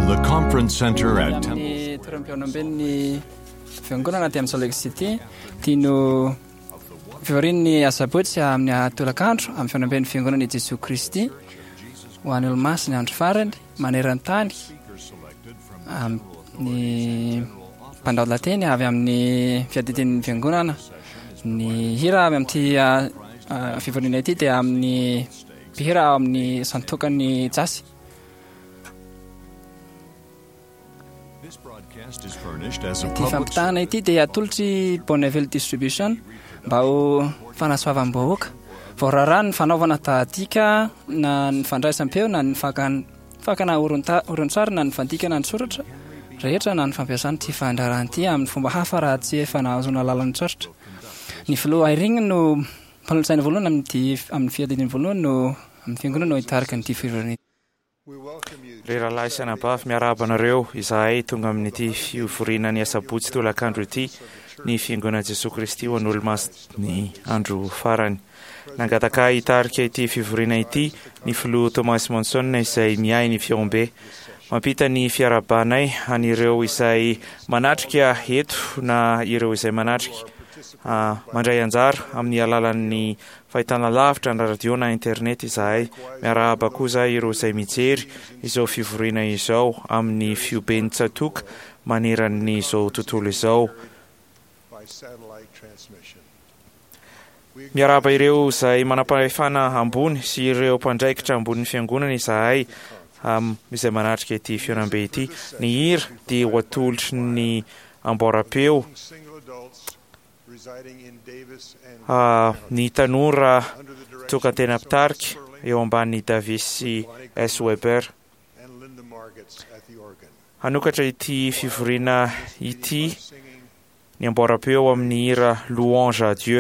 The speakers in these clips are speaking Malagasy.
the Conference Center at Temple. Toeram-pianambelon'ny fiangonana ty amin'ny Salt Lake City tiano fiorin'ny asabotsy amin'ny atolakandro amin'ny fianambelon'ny fiangonana Jesosy Kristy ho an'ny olo-masiny andro farany maneran-tany ny mpandaolateny avy amin'ny fiaditen'ny fiangonana ny hira avy amin'ity fivoriana ity dia amin'ny mpihira amin'ny santokany jasy. Ity fampitahana ity dia atolotry Bonneville Distribution mba ho fanasoavam-bahoaka voarara ny fanaovana tadika na ny fandraisam-peo na ny fakana oron-tsary na ny fandikana ny soratra rehetra na ny fampiasany ty fandrarahan'ity amin'ny fomba hafa raha tsy efa nahazona lalan'ny tsoratra. Ny filoha irigny no mpanolo-tsaina voalohany amin'ny fiadininy voalohany no amin'ny fiangonana no hitarika nyty fivorina. Reralahy sanabavy miarabanareo izahay tonga amin'ity fivorinany asabotsy tolakandro ity ny fiangonana Jesosy Kristy ho an'olo-masiny andro farany. Nangataka hitarika ity fivorina ity ny filoha Thomas Monson izay miay ny fiaombe. Mampita ny fiarabanay anireo izay manatrika eto na ireo izay manatrika mandray anjara amin'ny alalan'ny fahitana lavitra na radio na internet izahay miarahaba kosa ireo izay mijery izao fivorina izao amin'ny fiobeny tsatoka maneran'ny izao tontolo izao. Miarahaba ireo izay manam-pahefana ambony sy ireo mpandraikitra ambonin'ny fiangonana izahay izay manatrika ity fianambe ity. Ny hira dia ho atolotry ny amboara-peo ny tanora tokantena pitarika eo ambanin'ny Davis sy S. Weber. Hanokatra ity fivorina ity ny amboara-peo amin'ny hira Louange à Dieu.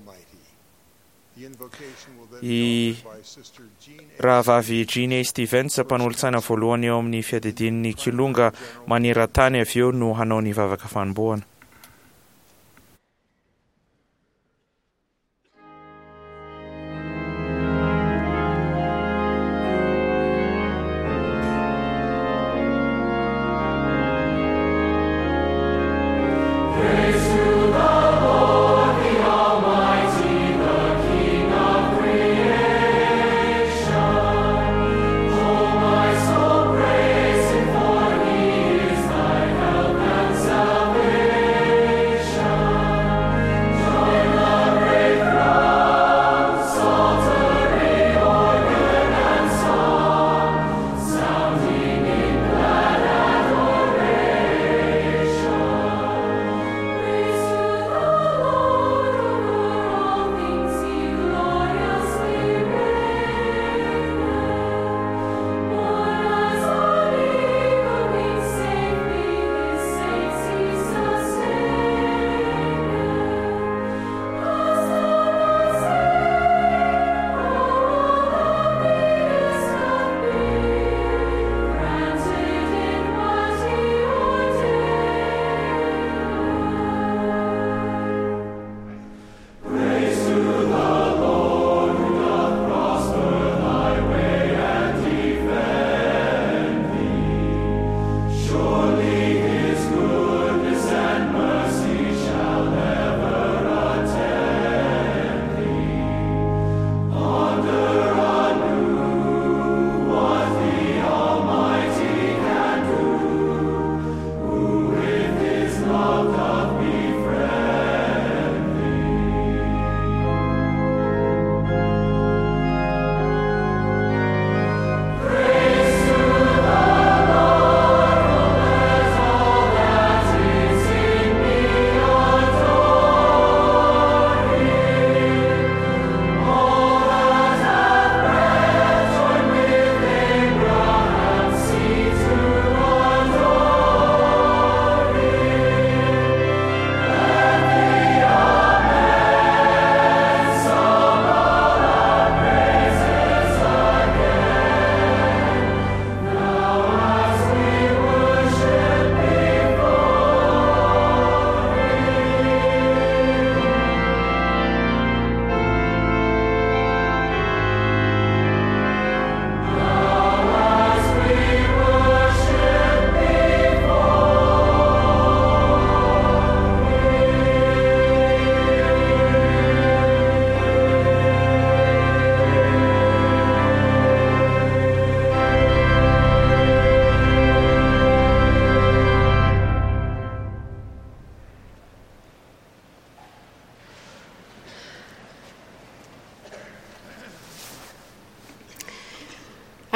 I rahavavy Jean Stevens mpanolo-tsaina voalohany eo amin'ny fiadidin'ny Kilonga maneran-tany avy eo no hanao ny vavaka fanombohana. Praise him, for he is thy help and salvation.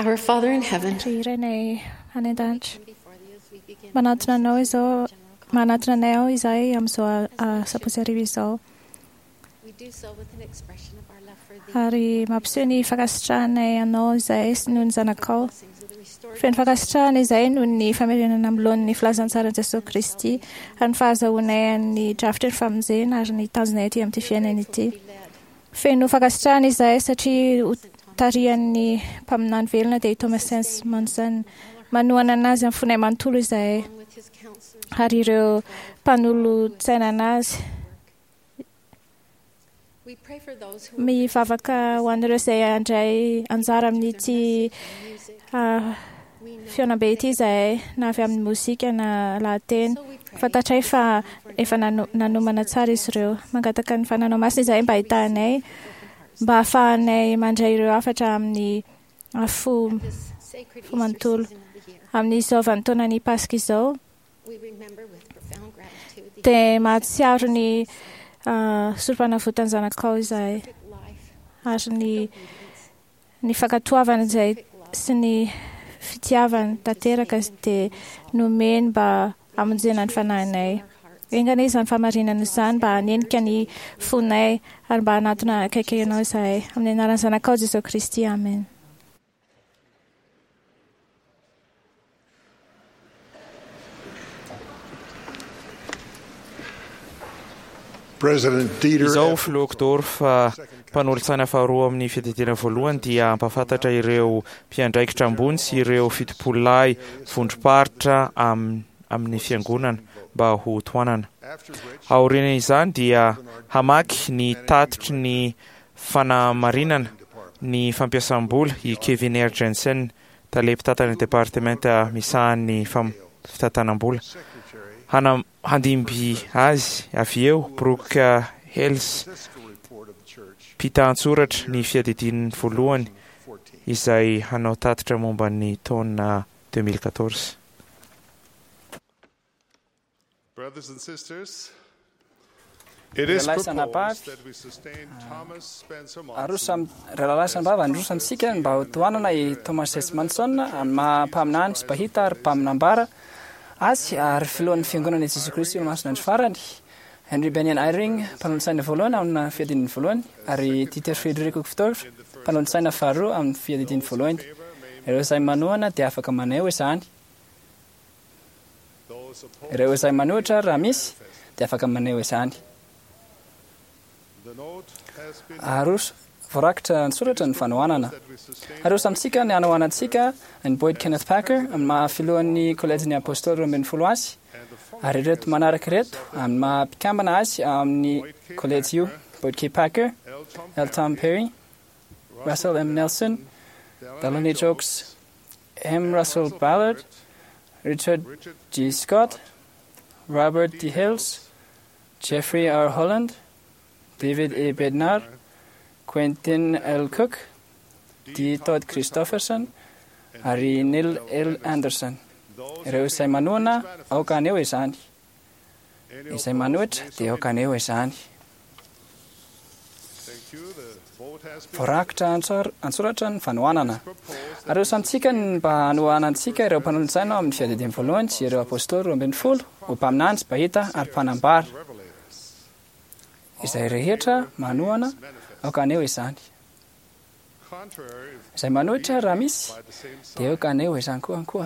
Our Father in heaven, manatranao izay am'izao supposé arivo izao. Ary mampiseho ny fankasitrahanay anao izay sy noho ny zanakao. Feno fankasitrahana izay noho ny famerenana amin'ny filazantsara Jesosy Kristy ary ny fahazahoanay ny drafitra ny famonjena ary ny tanjonay ety amin'ity fiainana ity. Feno fankasitrahana izay satria tarihan'ny mpaminany velona dia Thomas Manson manohana anazy amin'ny fonay manontolo izay ary ireo mpanolotsaina anazy. Mivavaka ho an'ireo izay andray anjara amin'ity fiaonam-be ity izay na avy amin'ny mozika na lahateny. Fantatray fa efa nanomana tsara izy ireo. Mangataka ny fananao masina izay mba ahitahanay, mba ahafahanay mandray ireo hafatra amin'ny fo manontolo. Amin'izao vanim-taonany Pasika izao, dia mahatsiaro ny solo-panavotany zanakao izay ary ny fankatoavana izay sy ny fitiavana tanteraka dia nomeny mba hamonjena ny fanahinay. Engana izany famarinana izany mba hanenika ny fonay ary mba hanatona akaiky ianao izay amin'ny anaran'ny zanakao Jesosy Kristy. Amen. Izao filoako Doro fa mpanolo-tsaina faharoa amin'ny fiadidina voalohany dia ampafantatra ireo mpiandraikitra ambony sy ireo fitopolahy vondrom-paritra amin'ny fiangonana mba ho toanana. Aoriana izany dia hamaky ny tatitry ny fanamarinana ny fampiasam-bola i Kevin R. Jensen, talepitantana departementa misahan'ny fitantanam-bola. Handimby azy avy eo Brooke Hales mpitantsoratra ny fiadidin'ny voalohany izay hanao tatitra momba ny taona 2014. Brothers and sisters, it is proposed that we sustain Thomas Spencer Monson. Relalasanbava androsantsika mba ho toanana i Thomas S. Manson amin'ny mampaminany sy pahita ary mpaminambara azy ary filohan'ny fiangonana Jesosy Kristy masina ny farany. Henry Benyon Eyring mpanolo-tsaina voalohany amin'ny fiadidin'ny voalohany ary Dieter Friedrich Uchtdorf mpanolo-tsaina faharoa amin'ny fiadidin'ny voalohany. Ireo izay manohana dia afaka maneho izany. Ireo izay manohitra raha misy dia afaka maneho izany. Aroso voarakitra nysoratra ny fanohanana. Aroso amintsika ny hanohanantsika ny Boyd Kenneth Packer amin'ny mahafilohan'ny kolejin'ny apôstôly 20 azy ary ireto manaraka ireto amin'ny mahampikambana azy amin'ny kolejy io: Boyd K. Packer, L. Tom Perry, Russell M. Nelson, Delaney Jokes, M. Russell Ballard, Richard G. Scott, Robert D. Hills, Jeffrey R. Holland, David A. Bednar, Quentin L. Cook, D. Todd Christopherson ary Neil L. Anderson. Ireo izay manohana aoka aneo izany. Izay manohitra dia aoka aneo izany. Voarakitra antsoratra ny fanohanana. Areo samitsika mba hanohanantsika ireo mpanolo-tsaina amin'ny fiadidin'ny voalohany sy ireo apôstôly 20 ho mpaminany sy pahita ary mpanambara. Izay rehetra manohana aoka aneo izany. Izay manohitra raha misy dia aoka aneo izany koa.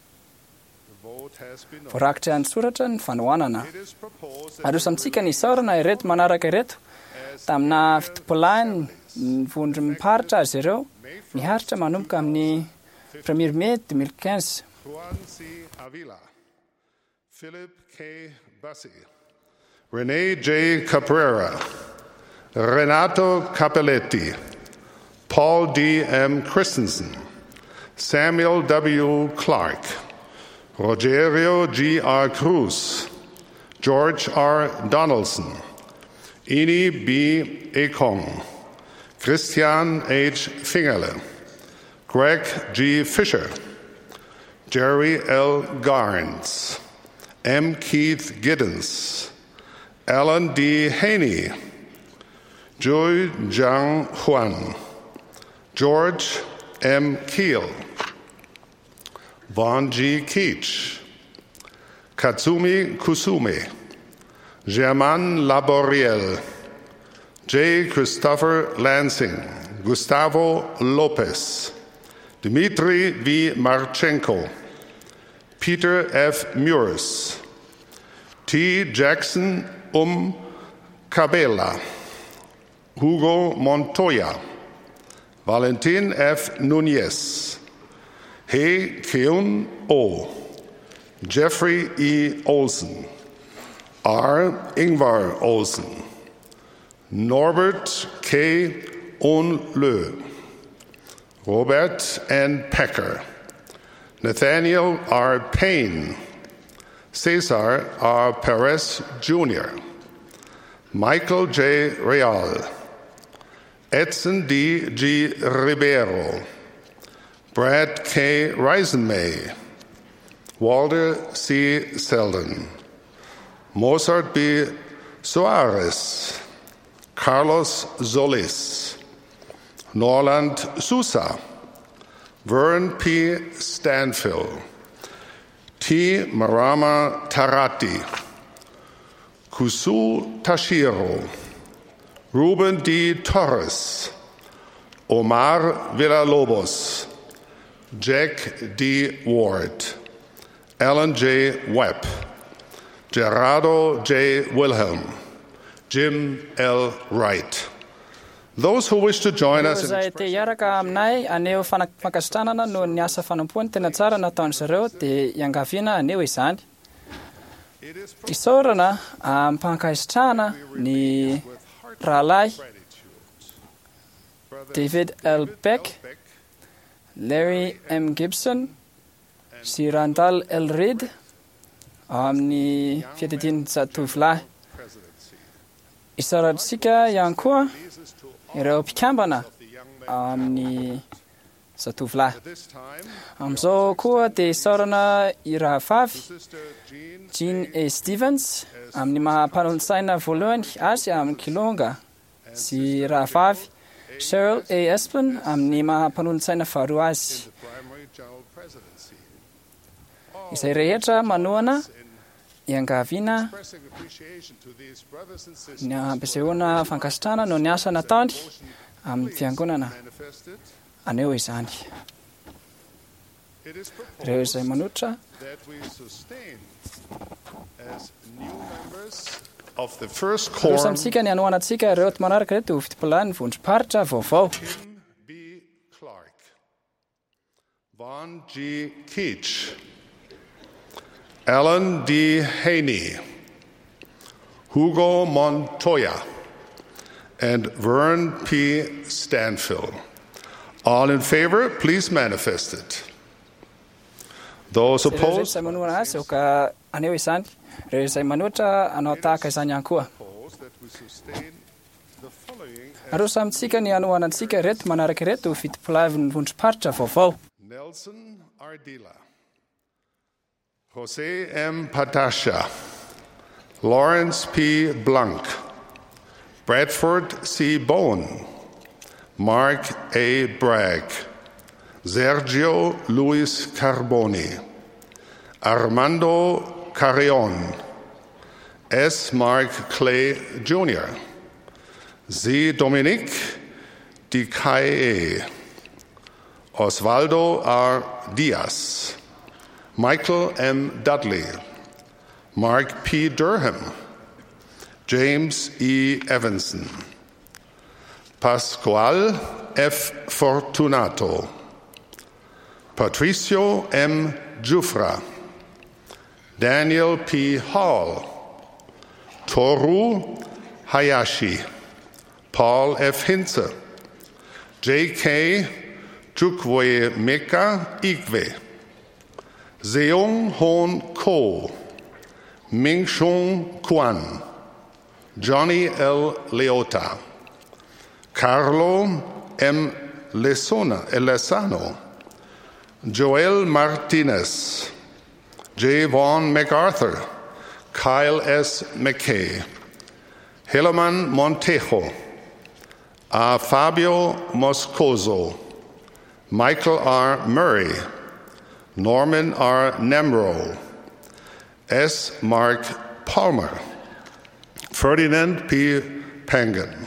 Voarakitra antsoratra ny fanohanana. Areo samitsika ny isaorana ireto manaraka ireto tamina fitopolahany ny vondrom-paritra azy ireo miharitra manomboka amin'ny 1er Mai 2015. Juan C. Avila, Philip K. Bassi, Rene J. Caprera, Renato Capelletti, Paul D. M. Christensen, Samuel W. Clark, Rogerio G. R. Cruz, George R. Donaldson, Ini B. Ekong, Christian H. Fingerle, Greg G. Fisher, Jerry L. Garnes, M. Keith Giddens, Alan D. Haney, Joy Zhang Huan, George M. Keel, Vaughn G. Keach, Katsumi Kusume, Germain Laboriel, J. Christopher Lansing, Gustavo Lopez, Dmitry V. Marchenko, Peter F. Muris, T. Jackson Cabela, Hugo Montoya, Valentin F. Nunez, Hei Keun O, Jeffrey E. Olsen, R. Ingvar Olsen, Norbert K. Onlö, Robert N. Pecker, Nathaniel R. Payne, Cesar R. Perez Jr., Michael J. Real, Edson D. G. Ribeiro, Brad K. Reisenmay, Walter C. Selden, Mozart B. Soares, Carlos Solis, Norland Sousa, Vern P. Stanfill, T. Marama Tarati, Kusu Tashiro, Ruben D. Torres, Omar Villalobos, Jack D. Ward, Alan J. Webb, Gerardo J. Wilhelm, Jim L. Wright. Those who wish to join us in iaraka aminay aneo fankasitranana no ny asa fanampoany tena tsara nataony zareo dia iangaviana aneo izany. Isaorana ampankasitrahana ny rahalahy David L. Beck, Larry M. Gibson, sy Randall L. Reed amin'ny fiatetiny zatovolahy. Isaorantsika ihany koa ireo mpikambana amin'ny zatovolahy. Amin'izao koa dia isaorana i rahavavy Jean A. Stevens amin'ny maha-mpanolo-tsaina voalohany azy amin'ny Kilonga sy rahavavy Cheryl A. Espen amin'ny maha-mpanolo-tsaina faharoa azy. Izay rehetra manohana iangaviana ny ampisehoana fankasitrahana no ny asa nataony amin'ny fiangonana aneo izany. Ireo izay manotra ireo samitsika ny anohanantsika ireo ty manaraka reto fitipolany vondrom-paritra vaovao. Vaughn G. Keach, Alan D. Haney, Hugo Montoya, and Vern P. Stanfill. All in favor, please manifest it. Those opposed? Nelson Ardila, Jose M. Patasha, Lawrence P. Blanc, Bradford C. Bowen, Mark A. Bragg, Sergio Luis Carboni, Armando Carrion, S. Mark Clay Jr., Z. Dominique Dicaye, Osvaldo R. Diaz, Michael M. Dudley, Mark P. Durham, James E. Evanson, Pascual F. Fortunato, Patricio M. Jufra, Daniel P. Hall, Toru Hayashi, Paul F. Hinze, J.K. Chukwe Meka Igwe, Seung Hoon Ko, Ming Shung Kwan, Johnny L. Leota, Carlo M. Lesano, Joel Martinez, J. Vaughn MacArthur, Kyle S. McKay, Helaman Montejo, A. Fabio Moscoso, Michael R. Murray, Norman R. Nemro, S. Mark Palmer, Ferdinand P. Pangan,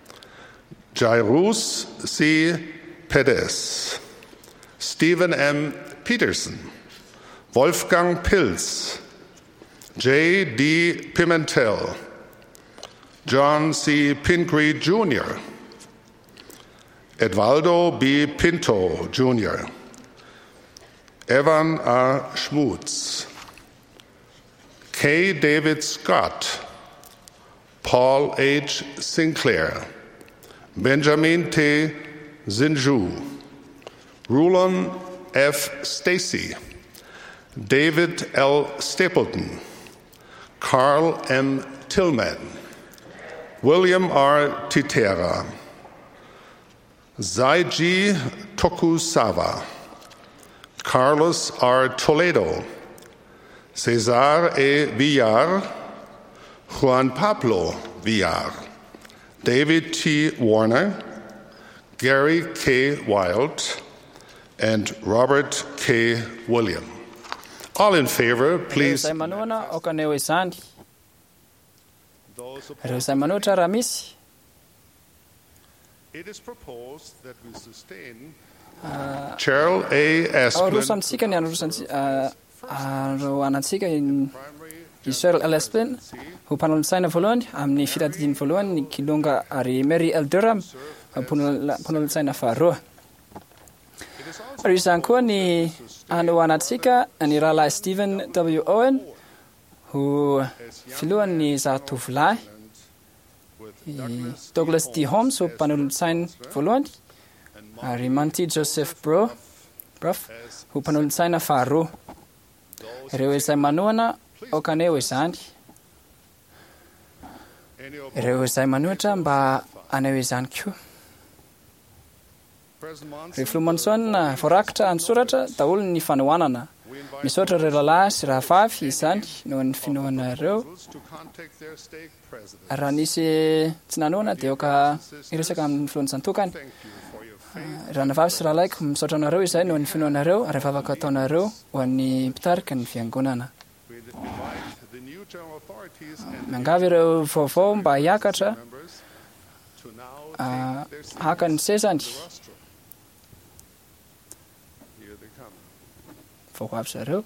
Jairus C. Perez, Stephen M. Peterson, Wolfgang Pilz, J. D. Pimentel, John C. Pingree Jr., Edvaldo B. Pinto Jr., Evan R. Schmutz, K. David Scott, Paul H. Sinclair, Benjamin T. Zinju, Rulon F. Stacy, David L. Stapleton, Carl M. Tillman, William R. Titera, Zaiji Tokusawa, Carlos R. Toledo, Cesar E. Villar, Juan Pablo Villar, David T. Warner, Gary K. Wild, and Robert K. William. All in favor, please. It is proposed that we sustain Cheryl A. Asplin, Cheryl L. Asplin, ho mpanolontsaina voalohany amin'ny firadiny voalohany ny Kilonga ary Mary L. Durham mpanolontsaina faharoa. Ary izany koa ny anoanatsika ny rahalahy Stephen W. Owen ho filohan'ny zatovolahy, Douglas D. Holmes ho mpanolontsaina voalohany ary Monty Joseph Brough ho mpanolontsaina faharoa. Ireo izay manohana okaneo izany. Ireo izay manohatra mba aneo izany koa. Rehefa Monson voarakitra ansoratra daholo ny fanohanana. Misaotra ireo lalahy sy rahavavy izany noho ny finoana ireo. Raha nisy tsy nanoana dia oka iresaka amin'ny filohan'ny santokany. Ranavavy sy rahalaiko misaotra anareo izay noho ny finoanareo ary vavaka ataonareo ho an'ny mpitarika ny fiangonana. Mangavy ireo vaovao mba hiakatra haka ny sezany. Vao avy zareo.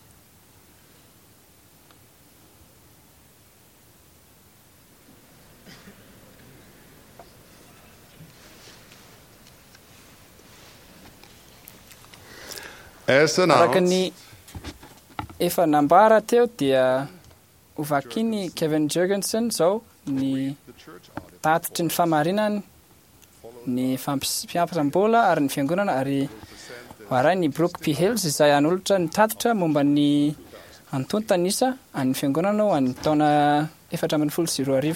Araka ny efa nambara teo dia hovakiny Kevin Jurgensen zao ny tatitry ny famarinany ny fampiampisambola ary ny fiangonana ary hoaray ny Brooke P. Hills izay anolotra ny tatitra momba ny antontanisa any fiangonana ho an'ny taona 2014.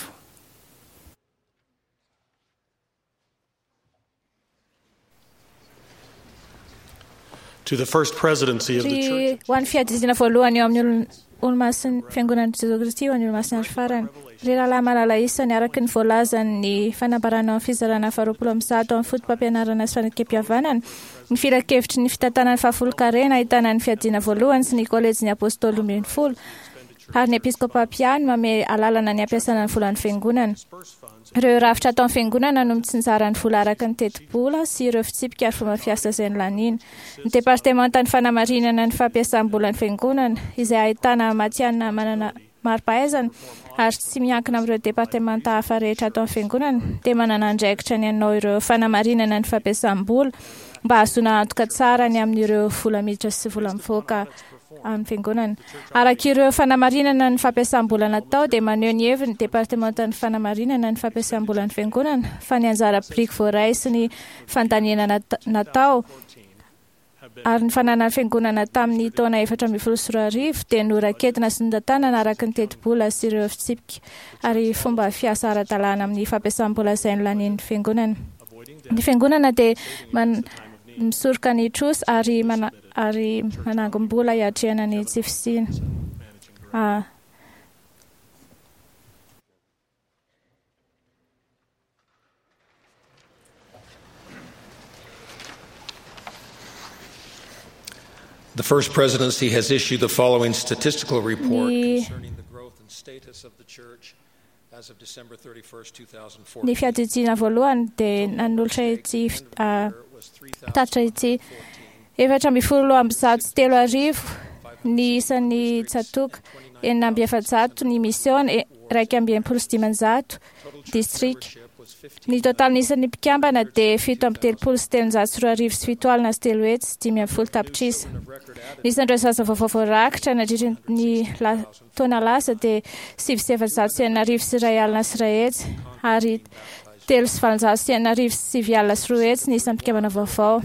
To the first presidency of the church. One fiadizina voalohany eo amin'ny olo-masiny fiangonana Jesu Kristy ho an'ny olo-masiny ary farany. Rahalahy malala isany araky ny voalazany fanambarana amin'ny fizarana 20 amin'ny fotom-pampianarana sy fanakam-pihavanana. Ny filan-kevitry ny fitantanany fahafolon-karena ahitana ny fiadina voalohany sy ny kolejy ny apôstôly 10 ary ny episkopa Piano mame alalana ny ampiasana ny volan'ny fiangonana. Ireo rafitra atao amin'ny fiangonana no mitsinjara ny vola araka ny teti-bola sy ireo fitsipika ary fomba fiasa izay nolaniana. Ny departementany fanamarinana ny fampiasam-bola ny fiangonana izay ahitana matianina manana mari-pahaizana ary tsy miankina amin'ireo departementa hafa rehetra atao amin'ny fiangonana dia manana andraikitra ny anao ireo fanamarinana ny fampiasam-bola mba ahazoana antoka tsara ny amin'ireo vola miditra sy vola mivoaka amin'ny fiangonana. Araka ireo fanamarinana ny fampiasam-bola natao dia maneho ny heviny ny departementany fanamarinana ny fampiasam-bola ny fiangonana fa ny anjara biriky voaray sy ny fandaniana natao ary ny fananany fiangonana tamin'ny taona 2014 dia noraketina sy notanana araka ny teti-bola sy ireo fitsipika ary fomba fiasa ara-dalàna amin'ny fampiasam-bola izay nolanian'ny fiangonana. Ny fiangonana dia misoroka ny trosy ary manangom-bola hiatrehana ny tsy fisina. The First Presidency has issued the following statistical report concerning the growth and status of the church as of December 31st, 2014. Ny fiadidiana voalohany dia nanolotra ity tatra ity 4,303 ny isan'ny tsatoka 9,700 ny misiona 2,900 district. Ny totalin'ny isan'ny mpikambana dia 7,304 sy 3 hetsy 5 tapitrisa. Ny isan'ireo zaza vaovao voarakitra nandritra ny taona lasa dia 7,700 sy 1 sy 2 hetsy ary 3,700 sy 7 sy 2 hetsy ny isan'ny mpikambana vaovao.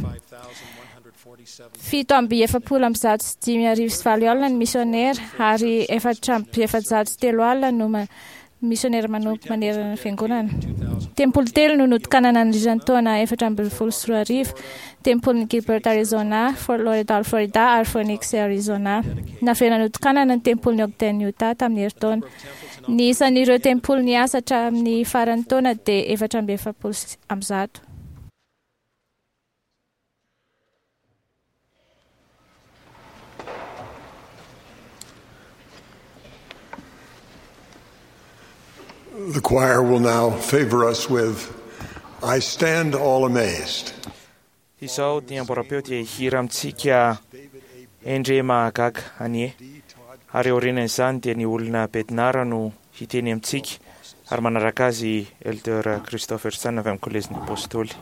7,700 sy 5 sy 4 ny misionera ary 4,703 no misionera manompo manerana ny fiangonana. Tempolo telo no notokanana ny riran-taona 4,420, tempolon'ny Gilbert, Arizona, Fort Lauderdale, Florida ary Phoenix, Arizona. Navena notokanana ny tempolon'ny Ogden, Utah tamin'ny herintaona. Ny isan'ireo tempolo niasa amin'ny faran'ny taona dia 4,700. The choir will now favor us with I Stand All Amazed. Izao dia mborapeo dia hira amintsika endre mahagaga anie. Ary aorian'izany dia ny olona Bednara no hiteny amintsika ary manaraka azy Elder Christopherson avy amin'ny Kolejin'ny Apôstôly.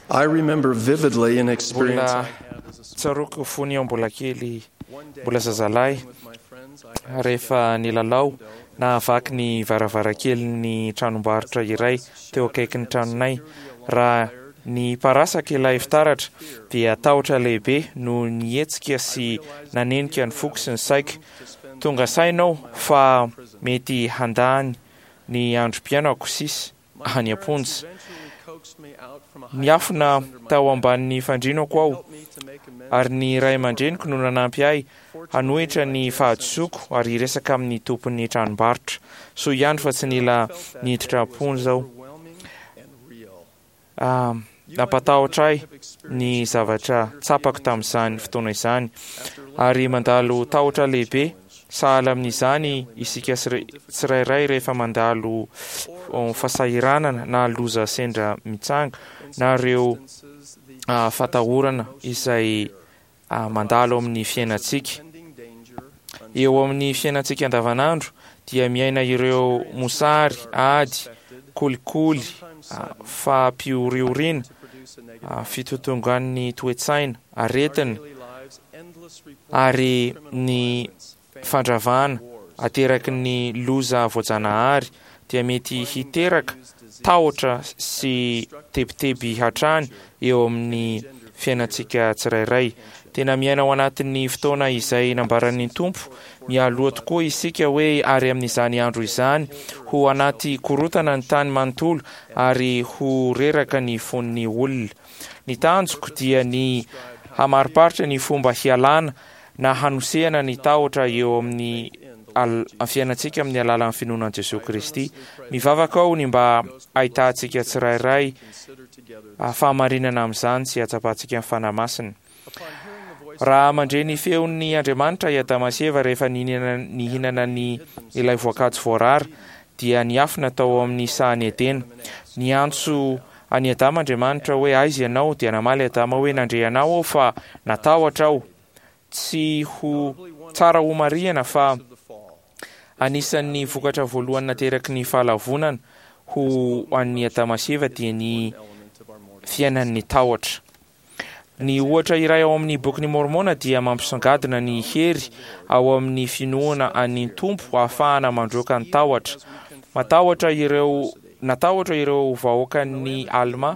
I remember vividly an experience mbola tsaroko fony aho mbola kely mbola zazalahy rehefa nilalao na avaky ny varavarakely ny tranombarotra iray teo akaiky ny tranonay. Raha ny parasaka ilay fitaratra dia tahotra lehibe no nietsika sy nanenika ny foko sy ny saiko. Tonga sainao fa mety handany ny androm-piainako sisy any Aponja. Niafina tao ambanin'ny fandrinako aho ary ny ray aman-dreniko no nanampy ahy hanohitra ny fahadisoako ary resaka amin'ny tompon'ny tranombarotra. So ihany fa tsy nila niditra Aponja aho. Nampatahotra ahy ny zavatra tsapako tamin'izany fotoana izany ary mandalo tahotra lehibe. Sahala amin'izany isika tsirairay rehefa mandalo fasahiranana na loza sendra mitsanga na ireo fatahorana izay mandalo amin'ny fiainantsika. Eo amin'ny fiainantsika andavanandro dia miaina ireo mosary, ady, kolikoly, fampiorioriana, fitotongan'ny toetsaina, aretina ary ny fandravana ateraky ny loza voajanahary dia mety hiteraka tahotra sy tebiteby hatrany eo amin'ny fiainantsika tsirairay. Tena miaina ao anatin'ny fotoana izay nambaran'ny Tompo, mialoha tokoa isika hoe ary amin'izany andro izany ho anaty korotana ny tany manontolo ary ho reraka ny fon'ny olona. Ny tanjoko dia ny hamariparitra ny fomba hialana na hanosehana ny tahotra eo amin'ny fiainantsika amin'ny alalan'ny finoanan Jesosy Kristy. Mivavaka ao ny mba ahitantsika tsirairay fahamarinana amin'izany sy hatsapantsika amin'ny fanahy masina. Raha mandre ny feon'ny Andriamanitra i Adama sy Eva rehefa nihinana ny ilay voankazo voarara dia niafina tao amin'ny sahany Edena. Niantso any Adama Andriamanitra hoe aiza ianao, dia namaly Adama hoe nandre anao aho fa natahotra aho. Tsy ho tsara ho marihana fa anisan'ny vokatra voalohany nateraky ny fahalavonana ho an'ny Adama sy Eva dia ny fiainan'ny tahotra. Ny ohatra iray ao amin'ny boky ny Mormona dia mampisangadina ny hery ao amin'ny finoana an'ny Tompo ahafahana mandroaka ny tahotra. Natahotra ireo vahoakan'ny Alma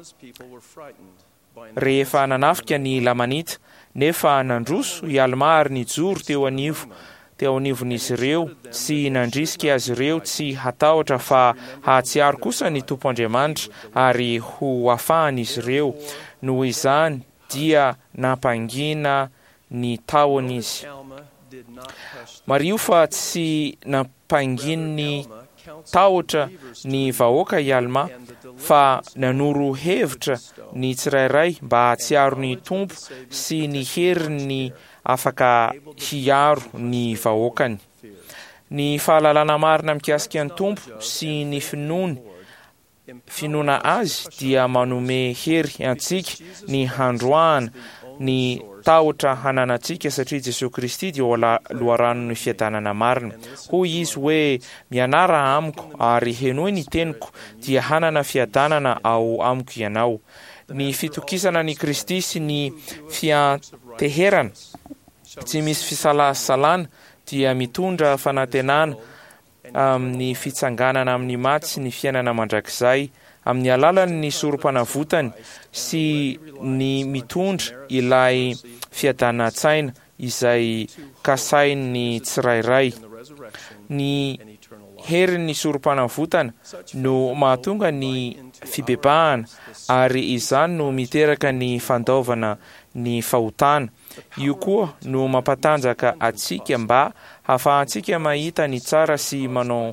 rehefa nanafika ny Lamanita, nefa nandroso i Alma ary nijoro teo anivon'izy ireo sy nandrisika azy ireo tsy hatahotra fa hahatsiaro kosa ny Tompo Andriamanitra ary ho afahan'izy ireo. Noho izany dia nampangina ny tahony izy. Mario fa tsy nampanginy ny tahotra ny vahoaka i Alma fa nanoro hevitra ny tsirairay mba hahatsiaro ny Tompo sy ny heriny afaka hiaro ny vahoakany. Ny fahalalana marina mikasika ny Tompo sy ny finoana azy dia manome hery antsika ny handroahana ny tahotra hananantsika satria Jesosy Kristy dia loharanon'ny fiadanana marina. Hoy izy hoe mianara amiko ary henoy ny teniko dia hanana fiadanana ao amiko ianao. Ny fitokisana ny Kristy sy ny fianteherana tsy misy fisalasalana dia mitondra fanantenana amin'ny fitsanganana amin'ny maty sy ny fiainana mandrakizay amin'ny alalan'ny sorom-panavotany sy ny mitondra ilay fiadanana-tsaina izay kasain'ny tsirairay. Ny herin'ny sorom-panavotana no mahatonga ny fibebahana ary izany no miteraka ny fandaovana ny fahotana. Io koa no mampatanjaka atsika mba hahafahantsika mahita ny tsara sy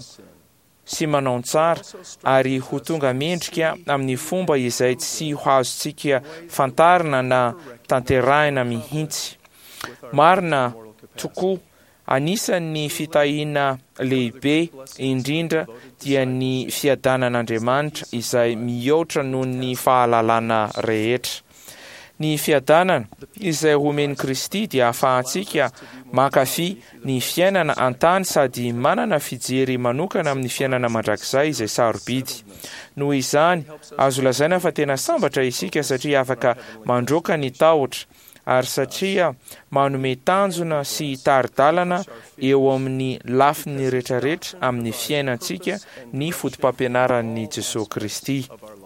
manao tsara ary ho tonga mendrika amin'ny fomba izay tsy ho azontsika fantarina na tanterahina mihitsy. Marina tokoa, anisan'ny fitahiana lehibe indrindra dia ny fiadanan'Andriamanitra izay mihoatra noho ny fahalalana rehetra. ny fiadanana izay homen'i Kristy dia ahafahantsika mankafy ny fiainana an-tany sady manana fijery manokana amin'ny fiainana mandrakizay izay sarobidy. Noho izany, azo lazaina fa tena sambatra isika satria afaka mandroaka ny tahotra ary satria manome tanjona sy taridalana eo amin'ny lafiny rehetrarehetra amin'ny fiainantsika ny fotom-pampianaran'ny Jesosy Kristy.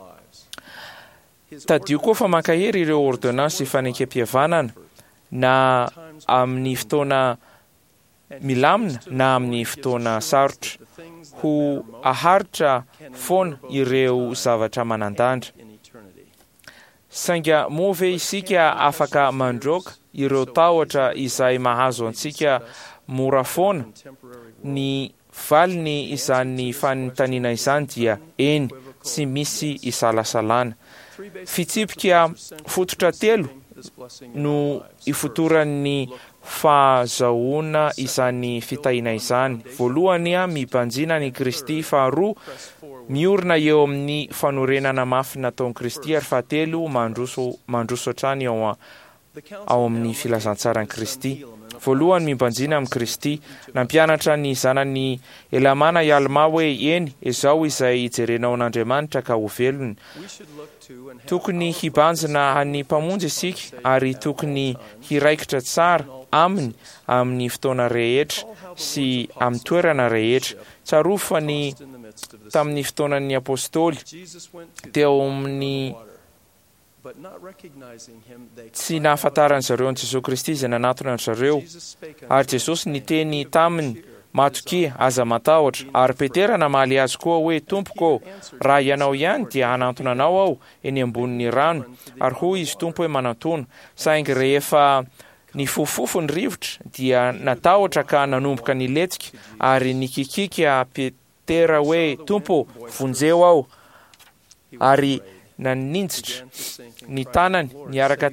Tadio koa fa mankahery ireo ordonnances fanekam-pihavanana na amin'ny fotoana milamina na amin'ny fotoana sarotra ho aharitra foana ireo zavatra manandandra. Sainga moa ve isika afaka mandroaka ireo tahotra izay mahazo antsika mora foana? Ny valiny izany fanontaniana izany dia eny, tsy misy isalasalana. Fitsipika fototra 3 no ifotoran'ny fahazahoana izany fitahiana izany. Voalohany mibanjina ny Kristy, faharoa miorina eo amin'ny fanorenana mafy nataon'i Kristy, ary fahatelo mandroso hatrany ao amin'ny filazantsarani Kristy. Voalohany mibanjina amin'ny Kristy, nampianatra ny zanany Elamana Ialma hoe eny, izao izay ijerenao an'Andriamanitra ka ho velony. Tokony hibanjina any mpamonjy isika ary tokony hiraikitra tsara aminy amin'ny fotoana rehetra sy amin'ny toerana rehetra. Tsarofa ny tamin'ny fotoanan'ny apôstôly teo amin'ny tsy nahafantaran zareo an Jesosy Kristy izay nanatona an zareo, ary Jesosy niteny taminy, matoke, aza matahotra. Ary Petera namaly azy koa hoe, Tompoko, raha ianao ihany dia hanantona anao aho eny ambonin'ny rano. Ary hoy izy Tompo hoe manantona. Saingy rehefa ny fofofo ny rivotra dia natahotra ka nanomboka niletsika, ary nikikika Petera hoe, Tompo, vonjeo aho. Ary naninjitra ny tanany niaraka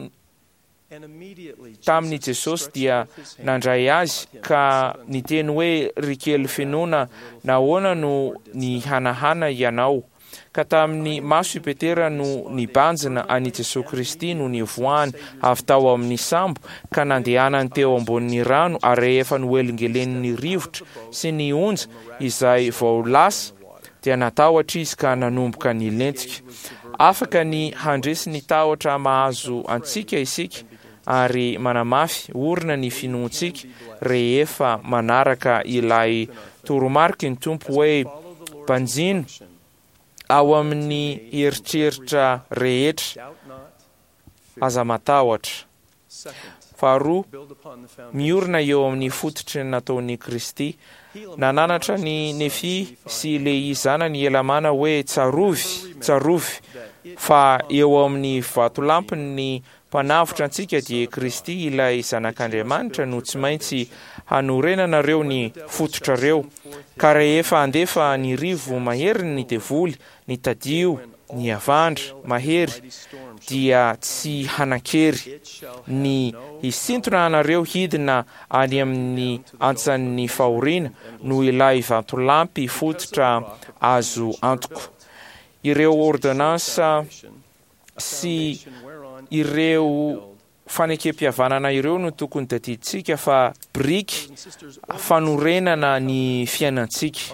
tamin'ny Jesosy dia nandray azy ka niteny hoe, ry kely finoana, nahoana no ny hanahana ianao? Ka tamin'ny maso i Petera no nibanjina any Jesosy Kristy no nivoahany avy tao amin'ny sambo ka nandehanany teo ambonin'ny rano, ary rehefa noelingelen'ny rivotra sy ny onja izay vao lasa dia natahotra izy ka nanomboka nilentsika. Afaka ny handresy ny tahotra mahazo antsika isika ary manamafy orina ny finoantsika rehefa manaraka ilay toromarika ny Tompo hoe banjino ao amin'ny eritreritra rehetra, aza matahotra. Faharoa, miorina eo amin'ny fototry ny nataon'i Kristy. Nananatra ny Nefi sy Lehi zanany Elamana hoe tsarovy, fa eo amin'ny vatolampiny ny mpanavotra antsika dia Kristy ilay zanak'Andriamanitra no tsy maintsy hanorenanareo ny fototrareo. Ka rehefa andefa ny rivo mahery ny devoly, ny tadio, ny avandra mahery, dia tsy hanakery ny hisintona anareo hidina any amin'ny antsan'ny fahoriana no ilay vatolampy fototra azo antoko. Ireo ordonnansa sy ireo fanekam-pihavanana ireo no tokony tadiditsika fa biriky fanorenana ny fiainantsika.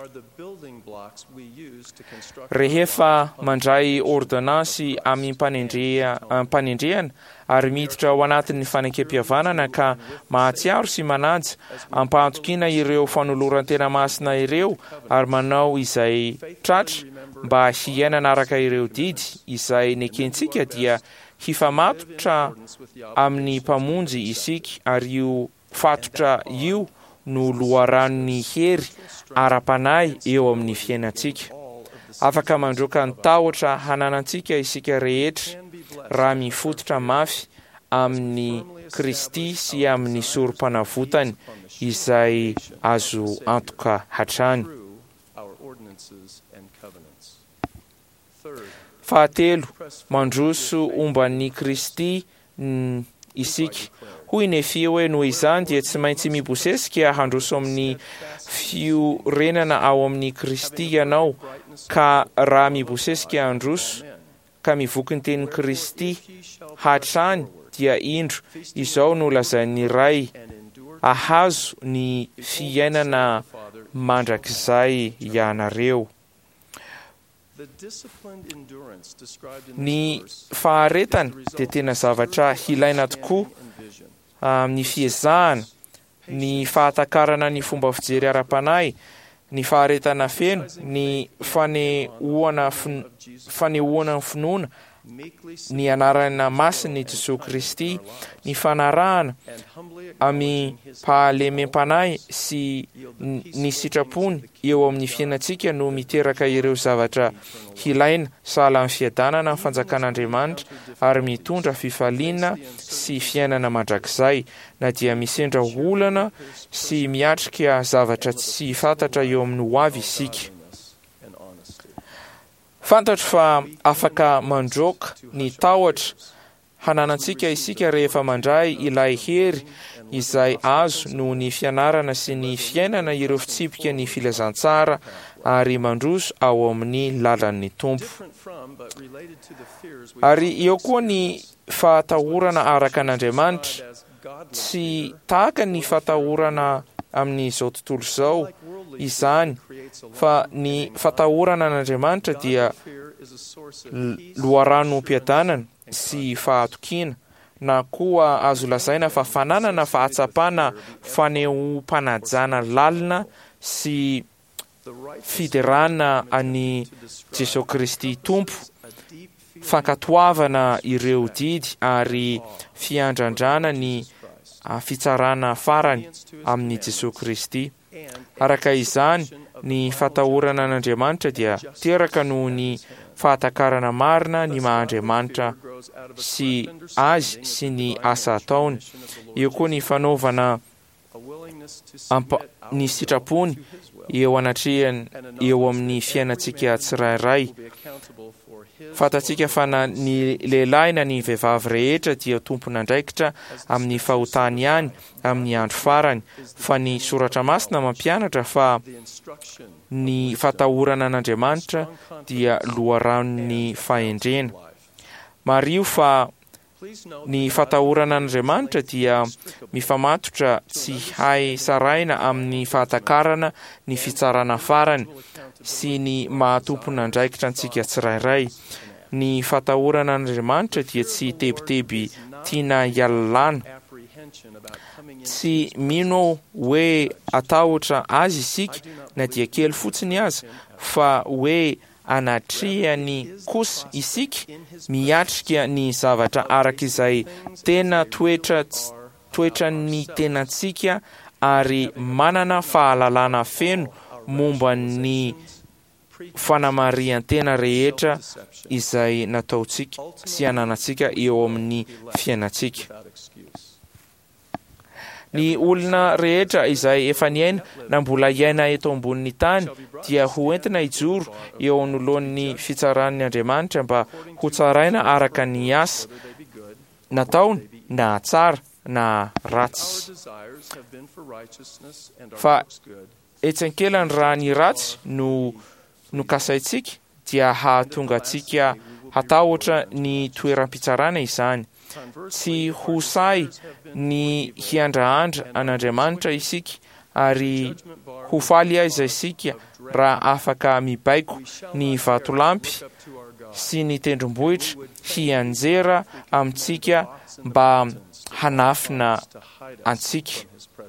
Rehefa mandray ordonnancy amin'ny mpanendrehana ary miditra ao anatin'ny fanekam-pihavanana ka mahatsiaro sy manaja ampahantokina ireo fanoloran-tena masina ireo ary manao izay tratra mba hiainana araka ireo didy izay nekentsika dia hifamatotra amin'ny mpamonjy isika, ary io fatotra io no loharan'ny hery ara-panahy eo amin'ny fiainantsika. Afaka mandroaka ny tahotra hananantsika isika rehetra raha mifototra mafy amin'ny Kristy sy amin'ny sorom-panavotany izay azo antoka hatrany. Fahatelo, mandroso omban'ny Kristy isika. Hoy Nefi hoe noho izany dia tsy maintsy mibosesika handroso amin'ny fiorenana ao amin'ny Kristy ianao, ka raha mibosesika handroso ka mivoky ny tenin'i Kristy hatrany dia indro izao no lazain'ny ray ahazo ny fiainana mandrakizay ianareo. Ny faharetana dia tena zavatra ilaina tokoa amin'ny fiezahana, ny fahatakarana ny fomba fijery ara-panahy, ny faharetana feno, ny fanehoana ny finoana, ny anarana masiny Jesosy Kristy, ny fanarahana amin'ny pahalemem-panahy sy ny sitrapony eo amin'ny fiainantsika no miteraka ireo zavatra ilaina sahala amin'ny fiadanana amin'ny fanjakan'Andriamanitra ary mitondra fifaliana sy fiainana mandrakizay, na dia misendra olana sy miatrika zavatra tsy fantatra eo amin'ny ho avy isika. Fantatro fa afaka mandroaka ny tahotra hananantsika isika rehefa mandray ilay hery izay azo noho ny fianarana sy ny fiainana ireo fitsipika ny filazantsara ary mandroso ao amin'ny lalan'ny Tompo. Ary eo koa ny fatahorana araka an'Andriamanitra, tsy tahaka ny fatahorana amin'izao tontolo izao izany, fa ny fatahorana an'Andriamanitra dia loharanom-piadanana sy fahatokiana, na koa azo lazaina fa fananana fahatsapana faneho-panajana lalina sy fiderana any Jesosy Kristy Tompo, fankatoavana ireo didy ary fiandrandrana ny fitsarana farany amin'ny Jesosy Kristy. Araka izany, ny fatahorana an'Andriamanitra dia teraka noho ny fahatakarana marina ny maha-Andriamanitra sy azy sy ny asa ataony. Eo koa ny fanaovana ny sitrapony eo anatrehany eo amin'ny fiainantsika tsirairay. Fantatsika fa na ny lehilahy na ny vehivavy rehetra dia tompon'andraikitra amin'ny fahotany ihany amin'ny andro farany, fa ny soratra masina mampianatra fa ny fatahorana an'Andriamanitra dia loharanon'ny fahendrena. Mario fa ny fatahorana an'Andriamanitra dia mifamatotra tsy hay saraina amin'ny fahatakarana ny fitsarana farany sy ny mahatompon'andraikitra antsika tsirairay. Ny fatahorana an'Andriamanitra dia tsy tebiteby tiana hialalana, tsy mino hoe atahotra azy isika na dia kely fotsiny aza, fa hoe anatrehany kosa isika miatrika ny zavatra araka izay tena toetra ny tenantsika ary manana fahalalana feno momba ny fanamarian-tena rehetra izay nataontsika sy ananantsika eo amin'ny fiainantsika. Ny olona rehetra izay efa niaina na mbola iaina eto ambonin'ny tany dia ho entina hijoro eo anoloan'ny fitsaran'ny Andriamanitra mba ho tsaraina araka ny asa nataony, na tsara na ratsy. Fa etsenkelany raha ny ratsy no kasaitsika dia hahatonga antsika hatahotra ny toeram-pitsarana izany. Tsy ho say ny hiandrahandra an'Andriamanitra isika ary ho faly aiza isika raha afaka mibaiko ny vatolampy sy ny tendrombohitra hianjera amintsika mba hanafina antsika.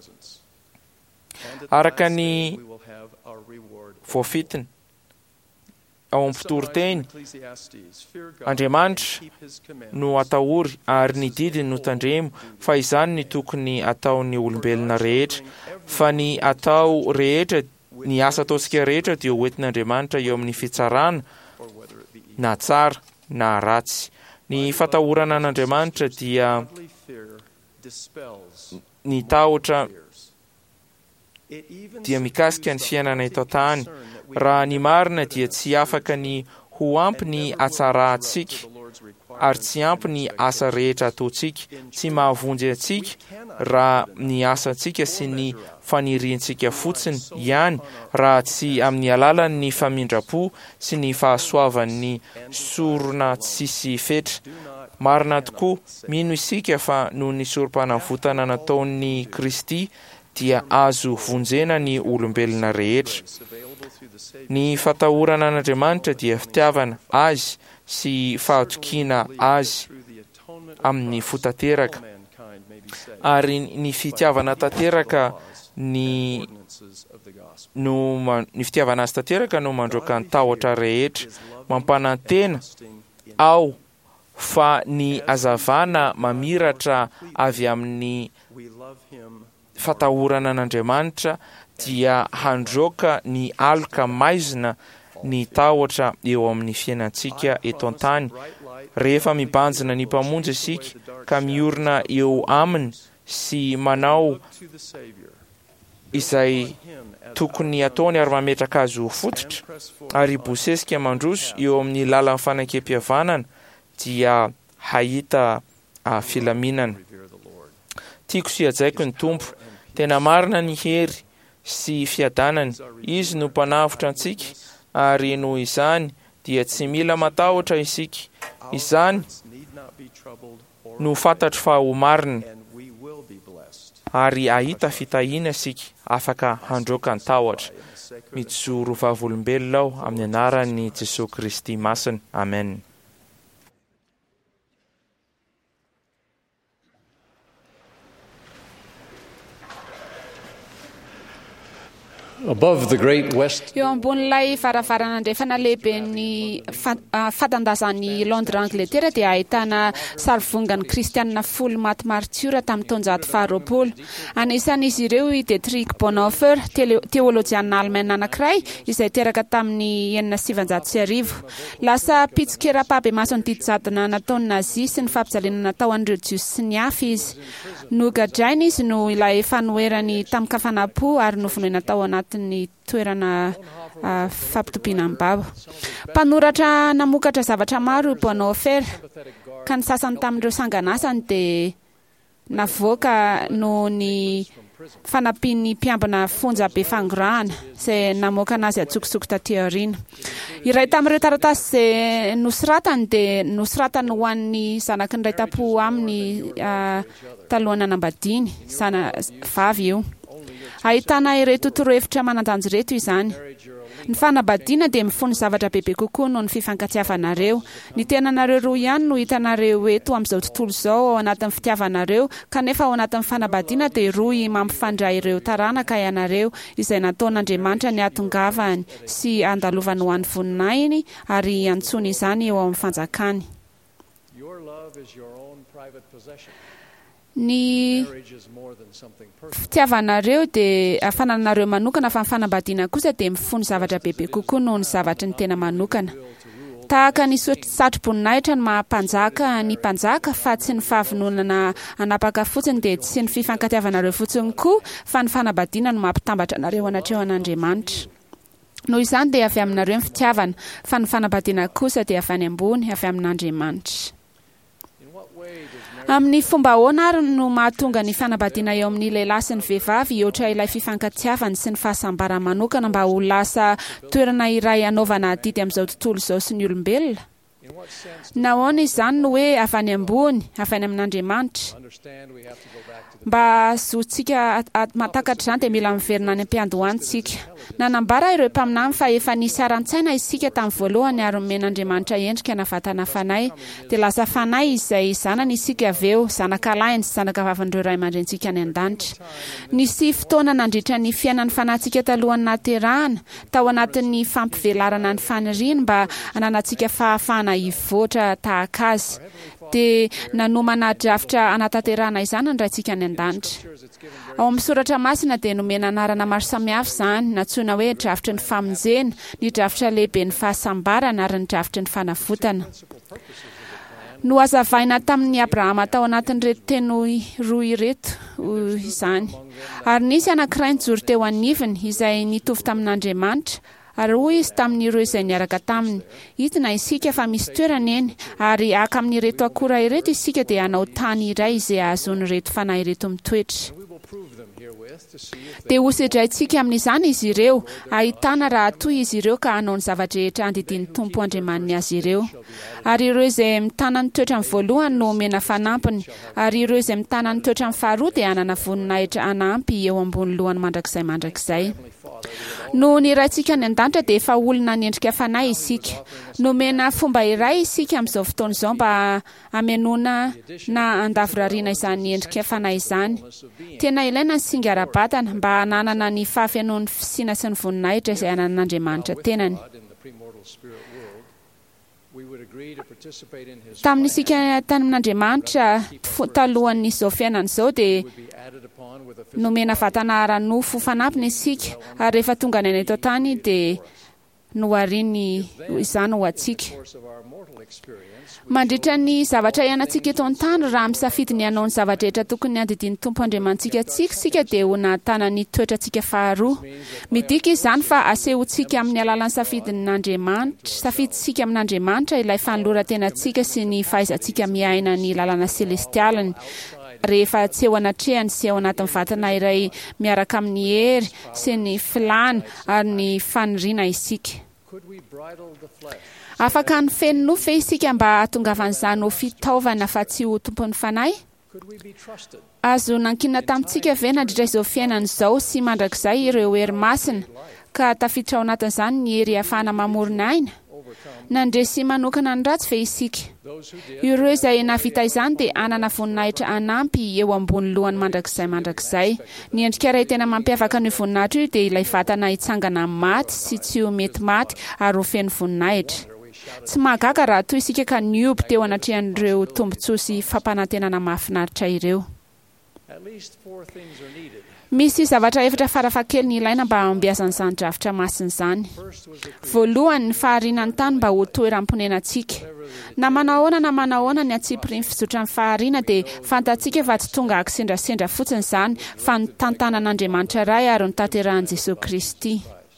Araka ny voafitiny ao am-pitoroteny, Andriamanitra no atahory ary ny didiny no tandremo, fa izany ny tokony ataon'ny olombelona rehetra. Fa ny atao rehetra, ny asa ataontsika rehetra dia hoentin'Andriamanitra eo amin'ny fitsarana, na tsara na ratsy. Ny fatahorana an'Andriamanitra dia ny tahotra dia mikasika ny fiainana eto tany. Raha ny marina dia tsy afaka ny ho ampy ny atsarantsika ary tsy ampy ny asa rehetra ataontsika, tsy mahavonjy antsika raha ny asantsika sy ny faniriantsika fotsiny ihany, raha tsy amin'ny alalan'ny famindrapo sy ny fahasoavan'ny sorona tsisy fetra. Marina tokoa, mino isika fa noho ny sorom-panavotana nataon'ny Kristy dia azo vonjena ny olombelona rehetra. Ny fatahorana an'Andriamanitra dia fitiavana azy sy fahatokiana azy amin'ny fotanteraka, ary ny fitiavana tanteraka ny fitiavana azy tanteraka no mandroaka ny tahotra rehetra, mampanantena ao fa ny azavana mamiratra avy amin'ny fatahorana an'Andriamanitra dia handroaka ny aloka maizina ny tahotra eo amin'ny fiainantsika eto an-tany. Rehefa mibanjina ny mpamonjy isika ka miorina eo aminy sy manao izay tokony ataony ary mametraka azy ho fototra ary bosesika mandroso eo amin'ny lalan'ny fanakem-pihavanana dia hahita filaminana. Tiako sy hajaiko ny Tompo, tena marina ny hery sy fiadanany, izy no mpanavotra antsika ary noho izany dia tsy mila matahotra isika. Izany no fantatro fa ho marina ary ahita fitahiana isika afaka handroaka ny tahotra. Mijoro vavolombelona aho amin'ny anaran'i Jesosy Kristy masina. Amen. Eo ambon'ilay varavarana andrefana lehiben'ny fatandazan'ny Londres Angleterre dia ahitana sarivongan'ny kristianina folo maty martiora tamin'ny taonjato faha-roapolo. Anisan'izy ireo i Dietrich Bonhoeffer, teolojiana Alemaina anankiray izay teraka tamin'ny 1790. Lasa pitsikera-pahabe mason'ny didijadona nataon'ny nazi sy ny fampijaliana natao an'ireo jiosy sy ny hafa izy. Nogadrainy izy no ilay fanoherany tamin'ny kafanampo ary novonoina tao anatin'ny toerana fampitopiana am-baba. Mpanoratra namokatra zavatra maro Bonhoeffer, ka ny sasany tamin'ireo sanganasany dia navoaka noho ny fanampian'ny mpiambina fonja be fangorahana izay namoaka anazy atsokosoko taty aoriana. Iray tamin'ireo taratasy izay nosoratany dia nosoratany ho an'ny zanaky ny iray tampo aminy talohany anambadiny, vavy io. Ahitana ireto torohevitra manan-danja reto izany. Ny fanambadiana dia mifono zavatra bebe kokoa noho ny fifankatsiavanareo. Ny tenanareo roa ihany no hitanareo eto amin'izao tontolo izao ao anatin'ny fitiavanareo, kanefa ao anatin'ny fanambadiana dia roy mampifandray ireo taranaka ianareo izay nataon'Andriamanitra ny atongavany sy andalovany ho an'ny voninahiny ary antsony izany eo amin'ny fanjakany. Ny fitiavanareo dia fananareo manokana, fa ny fanambadiana kosa dia mifono zavatra bebe kokoa noho ny zavatra ny tena manokana. Tahaka ny satro-boninahitra ny mahampanjaka ny mpanjaka, fa tsy ny fahavononana anapaka fotsiny dia tsy ny fifankatiavanareo fotsiny koa, fa ny fanambadiana no mampitambatra anareo anatreo an'Andriamanitra. Noho izany dia avy aminareo ny fitiavana, fa ny fanambadiana kosa dia avy any ambony, avy amin'Andriamanitra. Amin'ny fomba ahoana ary no mahatonga ny fanambadiana eo amin'ny lehilahy sy ny vehivavy ohatra ilay fifankatiavany sy ny fahasambarana manokana mba ho lasa toerana iray anaovana adidy amin'izao tontolo izao sy ny olombelona? Nahoana izany no hoe avy any ambony, avy any amin'Andriamanitra? Mba azotsika mahatakatra izany dia mila miverina any am-piandohantsika. Nanambara ireo mpaminany fa efa nisy ara-tsaina isika tamin'ny voalohany ary nomen'Andriamanitra endrika navatana fanahy, dia lasa fanahy izay zanany isika avy eo, zanak'alahiny sy zanakavavin'ireo ray aman-drentsika any an-danitra. Nisy fotoana nandritra ny fiainan'ny fanahintsika talohany naterahana tao anatin'ny fampivelarana ny faniriana mba ananantsika fahafahana hivoatra tahaka azy. Dia nanomana drafitra anatanterahana izany ny raintsika any an-danitra. Ao amin'ny soratra masina dia nomena anarana maro samihafa izany, natsoina hoe drafitry ny famonjena, ny drafitra lehibe ny fahasambarana ary ny drafitry ny fanavotana. No azavaina tamin'ny Abrahama tao anatin'ireto teny roa ireto izany. Ary nisy anankiray nijoro teo anivony izay nitovy tamin'Andriamanitra ary hoy izy tamin'ireo izay niaraka taminy, hitina isika fa misy toerana eny ary aka amin'ireto akora ireto isika dia hanao tany iray izay ahazony reto fanahy ireto mitoetra. Dia hosedraintsika amin'izany izy ireo, ahitana raha toy izy ireo ka hanao ny zavatra rehetra andidin'ny Tompo Andriamaniny azy ireo. Ary ireo izay mitana ny toetra amin'ny voalohany no omena fanampiny, ary ireo izay mitana ny toetra amin'ny faharoa dia hanana voninahitra anampy eo ambony lohany mandrakizay. No ny raintsika ny an-danitra dia efa olona niendrika fanahy isika. Nomena fomba iray isika amin'izao fotoana izao mba hamelona na andavorariana izany endrika fanahy izany. Tena ilaina ny singa ara-batana mba hananana ny fahafianoan'ny fisiana sy ny voninahitra izay anan'Andriamanitra tenany. Tamin'isika tany amin'Andriamanitra talohan'ny izao fiainana izao dia nomena vatana ara-nofo fanampiny isika, ary rehefa tonga ny eto tany dia nohariny izany ho atsika. Mandritra ny zavatra ianantsika eto an-tany raha misafidy ny hanao ny zavatra rehetra tokony andidin'ny Tompo Andriamantsika sika dia ho nahatana ny toetrantsika faharoa. Midika izany fa asehontsika amin'ny alalan'ny safiditsika amin'Andriamanitra ilay fanoloran-tenantsika sy ny fahaizantsika miaina ny lalàna selestialiny. Rehefa tsy eo anatrehany sy eo anatin'ny vatana iray miaraka amin'ny hery sy ny filana ary ny faniriana isika. Afaka ny feno nofo isika mba hahatongavan'izany ho fitaovana fa tsy ho tompon'ny fanahy? Azo nankina tamintsika ve nandritra izao fiainana izao sy mandrakizay ireo hery masina ka tafiditra ao anatin'izany ny hery ahafahana mamorona aina? Nandresy manokana ny ratsy ve isika? Ireo izay navita izany dia anana voninahitra anampy eo ambony lohany mandrakizay. Ny endrika iray tena mampiavaka ny voninahitra io dia ilay vatana hitsangana maty sy tsy ho mety maty ary ho feno voninahitra. Tsy mahagaga raha toy isika ka nioby teo anatrehan'ireo tombontsoa sy fampanantenana mahafinaritra ireo. Misy zavatra efatra farafahakeliny ilaina mba hambeazan'izany drafitra masina izany. Voalohany, ny faharinan'ny tany mba ho toeram-ponenantsika. Na manahoana ny atsipiriny fizotran'ny fahariana dia fantatsika fa tsy tonga akisendrasendra fotsiny izany fa ny tantanan'Andriamanitra iray ary ny tanterahan'i Jesosy Kristy.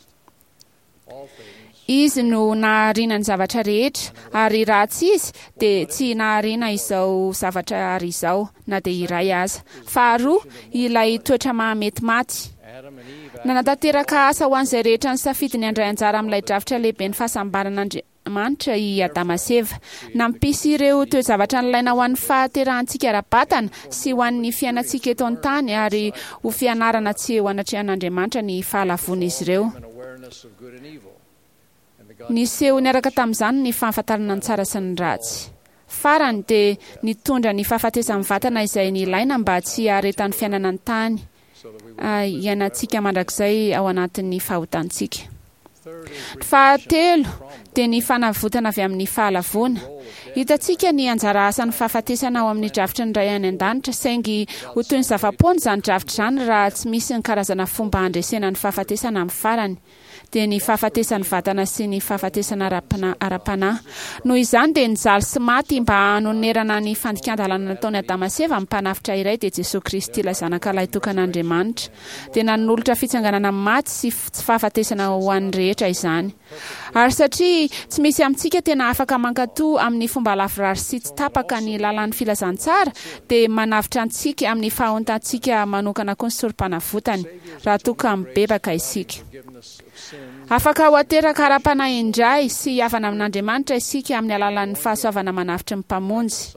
Izy no nahariana ny zavatra rehetra, ary raha tsy izy dia tsy nahariana izao zavatra ary izao na dia iray aza. Faharoa, ilay toetra mahamety maty. Nanatanteraka asa ho an'izay rehetra ny safidy ny andray anjara amin'ilay drafitra lehibe ny fahasambaran'Andriamanitra i Adama sy Eva. Nampisy ireo toe-zavatra nilaina ho an'ny fahaterahantsika ara-batana sy ho an'ny fiainantsika eto an-tany ary ho fianarana tsy eo anatrehan'Andriamanitra ny fahalavon'izy ireo. Niseho niaraka tamin'izany ny fahafantarana ny tsara sy ny ratsy. Farany dia nitondra ny fahafatesan'ny vatana izay nilaina mba tsy haharetan'ny fiainana ny tany ianantsika mandrakizay ao anatin'ny fahotantsika. Fahatelo dia ny fanavotana avy amin'ny fahalavona. Hitantsika ny anjara asan'ny fahafatesana ao amin'ny drafitra ny iray any an-danitra saingy ho toy ny zava-poana izany drafitra izany raha tsy misy ny karazana fomba handresena ny fahafatesana amin'ny farany. Dia ny fahafatesan'ny vatana sy ny fahafatesana ara-panahy. Noho izany dia nijaly sy maty mba hanonerana ny fandikan-dalana nataony Adama sy Eva amin'ny mpanafitra iray dia Jesosy Kristy ilay zanak'Alahy tokan'Andriamanitra. Dia nanolotra fitsanganana maty sy tsy fahafatesana ho an'ny rehetra izany. Ary satria tsy misy amintsika tena afaka mankatoa amin'ny fomba lavorary sy tsy tapaka ny lalàn'ny filazantsara dia manavitra antsika amin'ny fahontantsika manokana koa ny sorom-panavotany raha toa ka mibebaka isika. Afaka ho ateraka ara-panahy indray sy havana amin'Andriamanitra isika amin'ny alalan'ny fahasoavana manavitra ny mpamonjy.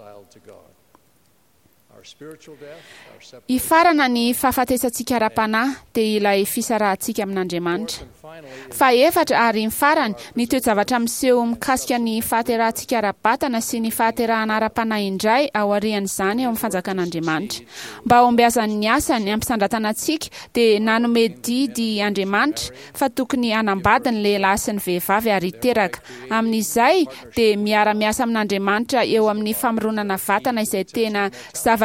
Ifarana ny fahafatesantsika ara-panahy dia ilay fisarahantsika amin'Andriamanitra. Faefatra ary ny farany ny toe-javatra miseho mikasika ny fahaterahantsika ara-batana sy ny fahaterahana ara-panahy indray ao arian'izany eo amin'ny fanjakan'Andriamanitra. Mba ho ambeazan'ny asany ampisandratana antsika dia nanome didy Andriamanitra fa tokony hanambady ny lehilahy sy ny vehivavy ary hiteraka. Amin'izay dia miara-miasa amin'Andriamanitra eo amin'ny famoronana vatana izay tena zava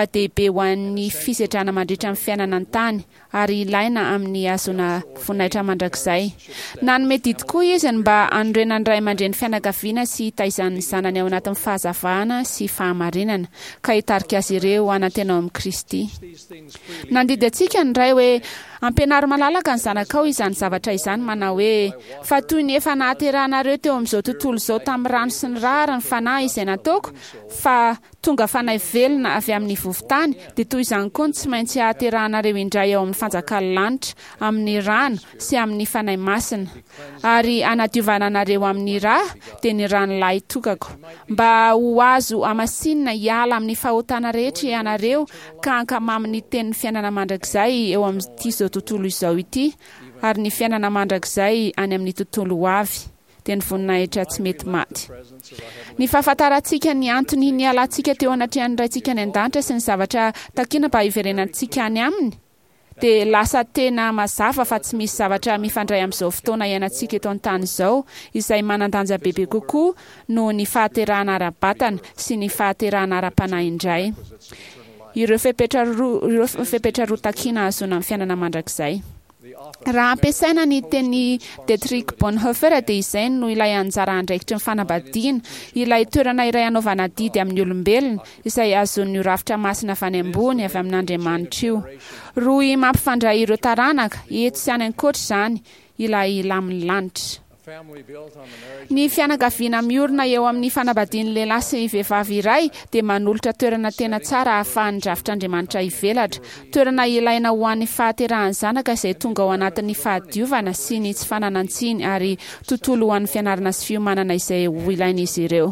zava-dehibe ho an'ny fisedrana mandritra amin'ny fiainana an-tany ary ilaina amin'ny azona voninahitra mandrakizay. Nanome didy koa izy mba anorenany ray aman-dreny fianakaviana sy hitaizan'ny zanany ao anatin'ny fahazavahana sy fahamarinana ka hitarika azy ireo anantena ao amin'ny Kristy. Nandidy antsika ny ray hoe ampianary malalaka ny zanakao izany zavatra izany, manao hoe fa toy ny efa nahaterahanareo teo amin'izao tontolo izao tamin'ny rano sy ny rara ny fanahy izay nataoko, fa tonga fanahy velona avy amin'ny vovotany, dia toy izany koa tsy maintsy hahaterahanareo indray ao amin'ny fanjakany lanitra, amin'ny rano sy amin'ny fanahy masina, ary anadiovana anareo amin'ny raha dia ny ranolahy tokako, mba ho azo amasinina hiala amin'ny fahotana rehetra ianareo ka ankamaminy tenin'ny fiainana mandrakizay eo amin'ity izao tontolo izao ity, ary ny fiainana mandrakizay any amin'ny tontolo ho avy dia ny voninahitra tsy mety maty. Ny fahafantarantsika ny antony ny alantsika teo anatrehan'ny raintsika ny an-danitra sy ny zavatra takiana mba hiverenantsika any aminy dia lasa tena mazava fa tsy misy zavatra mifandray amin'izao fotoana iainantsika eto an-tany izao izay manandanja bebe kokoa no ny fahaterahana ara-batana sy ny fahaterahana ara-panahy indray. Ireo fepetra roa takiana azona amin'ny fiainana mandrakizay. Raha ampiasaina ny teny Dietrich Bonhoeffer dia izay no ilay anjara andraikitry ny fanambadiana, ilay toerana iray anaovana didy amin'ny olombelona izay azon'ny rafitra masina avy any ambony avy amin'Andriamanitra io. Roy mampifandray ireo taranaka, eto sy any ankoatra izany, ilay lamin'ny lanitra. Ny fianakaviana miorina eo amin'ny fanambadian'ny lehilahy sy vehivavy iray dia manolotra toerana tena tsara ahafahan'ny rafitr'Andriamanitra hivelatra, toerana ilaina ho an'ny fahaterahan'ny zanaka izay tonga ao anatin'ny fahadiovana sy ny tsy fananantsiny ary tontolo ho an'ny fianarana sy fiomanana izay ho ilain'izy ireo.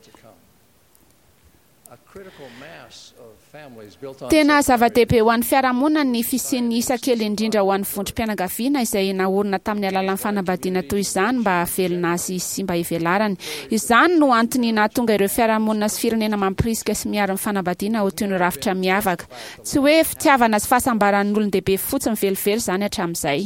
Tena zava-dehibe ho an'ny fiarahamonina ny fisian'ny isa-kely indrindra ho an'ny vondrom-pianakaviana izay naorina tamin'ny alalan'ny fanambadiana toy izany mba havelona azy sy mba hivelarany. Izany no antony nahatonga ireo fiarahamonina sy firenena mampirisika sy miaro ny fanambadiana ho toy ny rafitra miavaka. Tsy hoe fitiavana sy fahasambaran'ny olon-dehibe fotsiny velively izany hatramin'izay.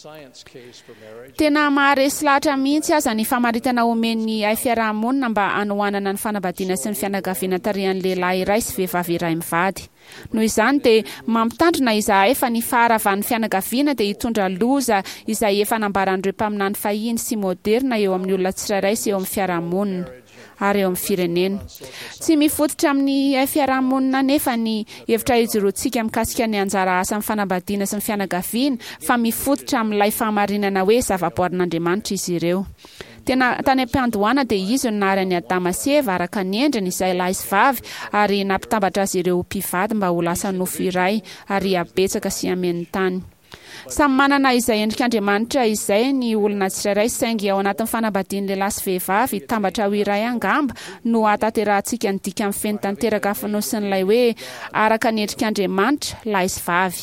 Tena maharesy lahatra mihitsy aza ny famaritana omen'ny fiarahamonina mba hanohanana ny fanambadiana sy ny fianakaviana tarihan'ny lehilahy iray sy vehivavy iray mivady. Noho izany dia mampitandrina izahay fa ny faharavan'ny fianakaviana dia hitondra loza izay efa nambaran'ireo mpaminany fahiny sy moderna eo amin'ny olona tsirairay sy eo amin'ny fiarahamonina ary eo amin'ny firenena. Tsy mifototra amin'ny fiarahamonina nefa ny hevitra ijoroantsika mikasika ny anjara asan'ny fanambadiana sy ny fianakaviana fa mifototra amin'ilay fahamarinana hoe zavaboarin'Andriamanitra izy ireo. Tena tany am-piandohana dia izy no nahary ny Adama sy Eva araka ny endriny izay lahy sy vavy ary nampitambatra azy ireo mpivady mba ho lasa nofo iray ary habetsaka sy hamen'ny tany. Samy manana izay endrik'Andriamanitra izay ny olona tsirairay saingy ao anatin'ny fanambadian'ny lehilahy sy vehivavy tambatra ho iray angamba no ataterahantsika ny dika amin'ny feno tanteraka fonosin'ilay hoe araka ny endrik'Andriamanitra lahy sy vavy.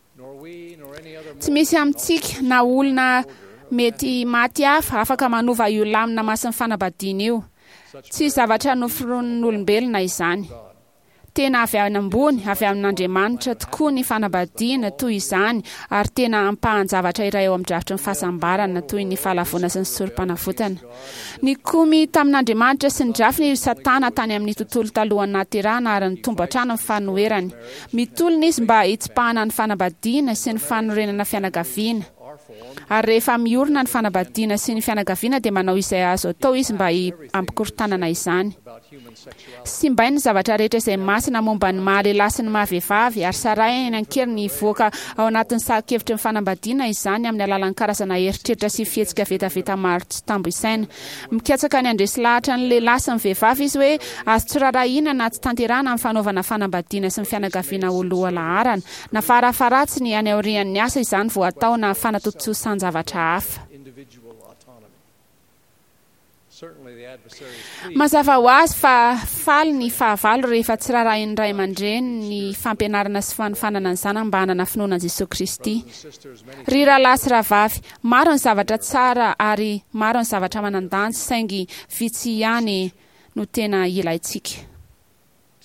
Tsy misy amintsika na olona mety maty hafa afaka manova io lamina masin'ny fanambadiana io. Tsy zavatra noforon'olombelona izany. Tena avy any ambony, avy amin'Andriamanitra tokoa ny fanambadiana toy izany ary tena ampahan-javatra iray ao amin'ny-drafitry ny fahasambarana toy ny fahalavona sy ny sorom-panavotana. Ny komy tamin'Andriamanitra sy ny drafiny Satana tany amin'ny tontolo talohan'ny nahaterahana ary ny tombatrano ny fanoherany. Mitolona izy mba hitsipahana ny fanambadiana sy ny fanorenana fianakaviana. Ary rehefa miorina ny fanambadiana sy ny fianakaviana dia manao izay azo atao izy mba hampikorontanana izany. Simbainy ny zavatra rehetra izay masina momba ny mahalehilahy sy ny mahavehivavy ary sarahiny ankery ny voaka ao anatin'ny sakevitry ny fanambadiana izany amin'ny alalan'ny karazana heritreritra sy fihetsika vetaveta maro tsy tambo isaina. Mikatsaka ny andresy lahatra ny lehilahy sy ny vehivavy izy hoe azo tsirarahina na tsy tanterana amin'ny fanaovana fanambadiana sy ny fianakaviana ho lohalaharana na farafaratsiny any aorian'ny asa izany vao atao na fanatontosany zavatra hafa. Mazava ho azy fa faly ny fahavalo rehefa tsirarahin'ny ray aman-dreny ny fampianarana sy fanofanana ny zanany mba hanana finoana Jesosy Kristy. Ry rahalahy sy rahavavy, maro ny zavatra tsara ary maro ny zavatra manandanja saingy vitsy ihany no tena ilaintsika.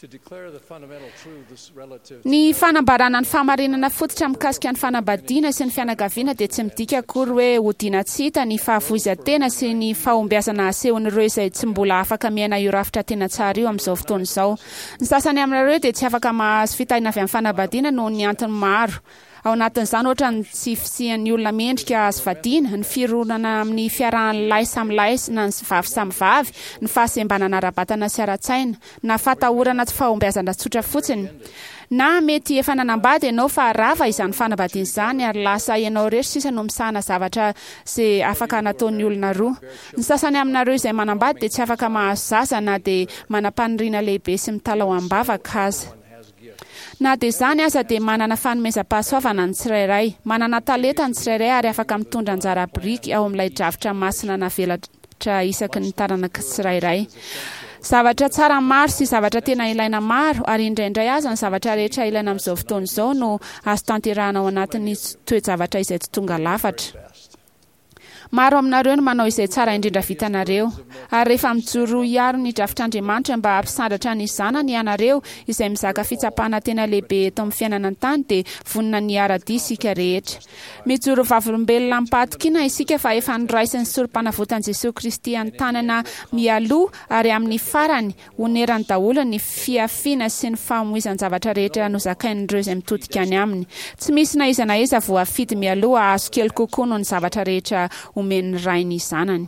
ny fanambarana ny fahamarinana fototra mikasika ny fanambadiana sy ny fianakaviana dia tsy midika akory hoe hodiana tsy hita ny fahavoizan-tena sy ny fahombiazana asehon'ireo izay tsy mbola afaka miaina io rafitra tena tsara io amin'izao fotoana izao. Ny sasany aminareo dia tsy afaka mahazo fitahina avy amin'ny fanambadiana noho ny antony maro. Ao anatin'izany ohatra ny tsy fisian'ny olona mendrika azo vadiana, ny fironana amin'ny fiarahan'ny lahy samy lahy na ny vavy samy vavy, ny fahasembanana ara-batana sy ara-tsaina, na fatahorana tsy fahombiazana tsotra fotsiny. Na mety efa nanambady ianao fa rava izany fanambadiana izany ary lasa ianao rery sisa no misahana zavatra izay afaka nataon'ny olona roa. Ny sasany aminareo izay manambady dia tsy afaka mahazo zaza na dia manam-paniriana lehibe sy mitalao am-bavaka aza. Na dia izany aza dia manana fanomezam-pahasoavana ny tsirairay, manana talenta ny tsirairay ary afaka mitondra anjara biriky ao amin'ilay dravitra masina navelatra isaky ny taranaka tsirairay. Zavatra tsara maro sy zavatra tena ilaina maro ary indraindray aza ny zavatra rehetra ilaina amin'izao fotoana izao no azo tanterahana ao anatin'ny toe-javatra izay tsy tonga lafatra. Maro aminareo no manao izay tsara indrindra vitanareo ary rehefa mijoro hiaro ny drafitr'Andriamanitra mba hampisandratra ny zanany ianareo izay mizaka fitsapana tena lehibe eto amin'ny fiainana an-tany dia vonina ny ara-dia isika rehetra. Mijoro vavolombelona mipatikina isika fa efa noraisin'ny sorom-panavotan'i Jesosy Kristy an-tanana mialoha ary amin'ny farany honerany daholo ny fiafiana sy ny fahamoizan zavatra rehetra nozakain'ireo izay mitodika any aminy. Tsy misy na iza na iza voafidy mialoha azo kely kokoa noho ny zavatra rehetra omen'ny rainy zanany.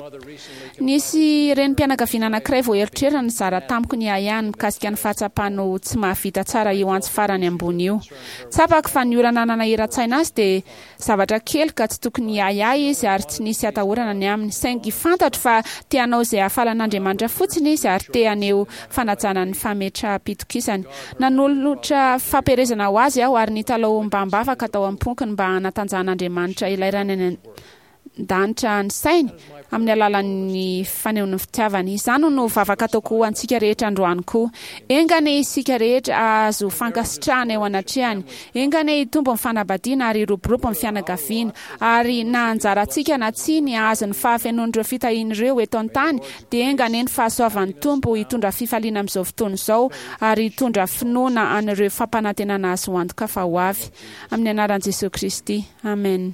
Nisy renim-pianakaviana anankiray vao eritrerina ny zara tamiko ny ahihany mikasika ny fahatsapano tsy mahavita tsara io antsy farany ambony io. Tsapako fa ny olana nanahira-tsaina azy dia zavatra kely ka tsy tokony ahiahy izy ary tsy nisy atahorana ny aminy. Saingy fantatro fa teanao izay hafalan'Andriamanitra fotsiny izy ary te haneo fanajana ny fametra-pitokisany. Nanolotra famperezana ho azy aho ary nitalao mba-mbavaka tao am-ponkiny mba hanatanjahan'Andriamanitra ilairany danitra ny sainy amin'ny alalan'ny fanehoan'ny fitiavany. Izany no vavaka ataoko antsika rehetra androany koa. Engane isika rehetra azo fankasitrahana eo anatrehany. Engane hitombo ny fanambadiana ary hiroborobo ny fianakaviana ary na anjarantsika na tsy ny azo ny fahafenoan'ireo fitahian'ireo eto an-tany dia engane ny fahasoavan'ny tompo hitondra fifaliana amin'izao fotoana izao ary hitondra finoana an'ireo fampanantenana azy ho antoka fa ho avy. Amin'ny anaran'i Jesosy Kristy. Amen.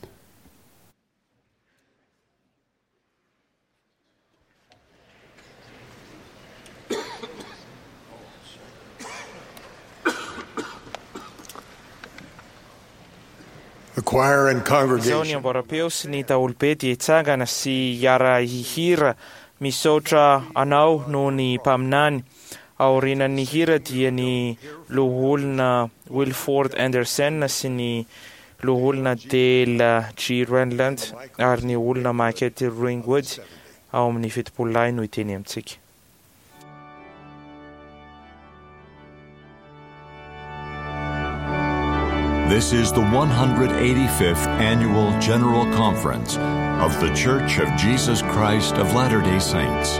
Izao ny amboara-peo sy ny daholobe dia hitsangana sy hiara hihira misaotra anao noho ny mpaminany. Aorianan'ny hira dia ny loholona Wilford Anderson sy ny loholona Dale G. Renland ary ny olona Market Ringwood ao amin'ny fetopololay no hiteny amintsika. This is the 185th Annual General Conference of The Church of Jesus Christ of Latter-day Saints.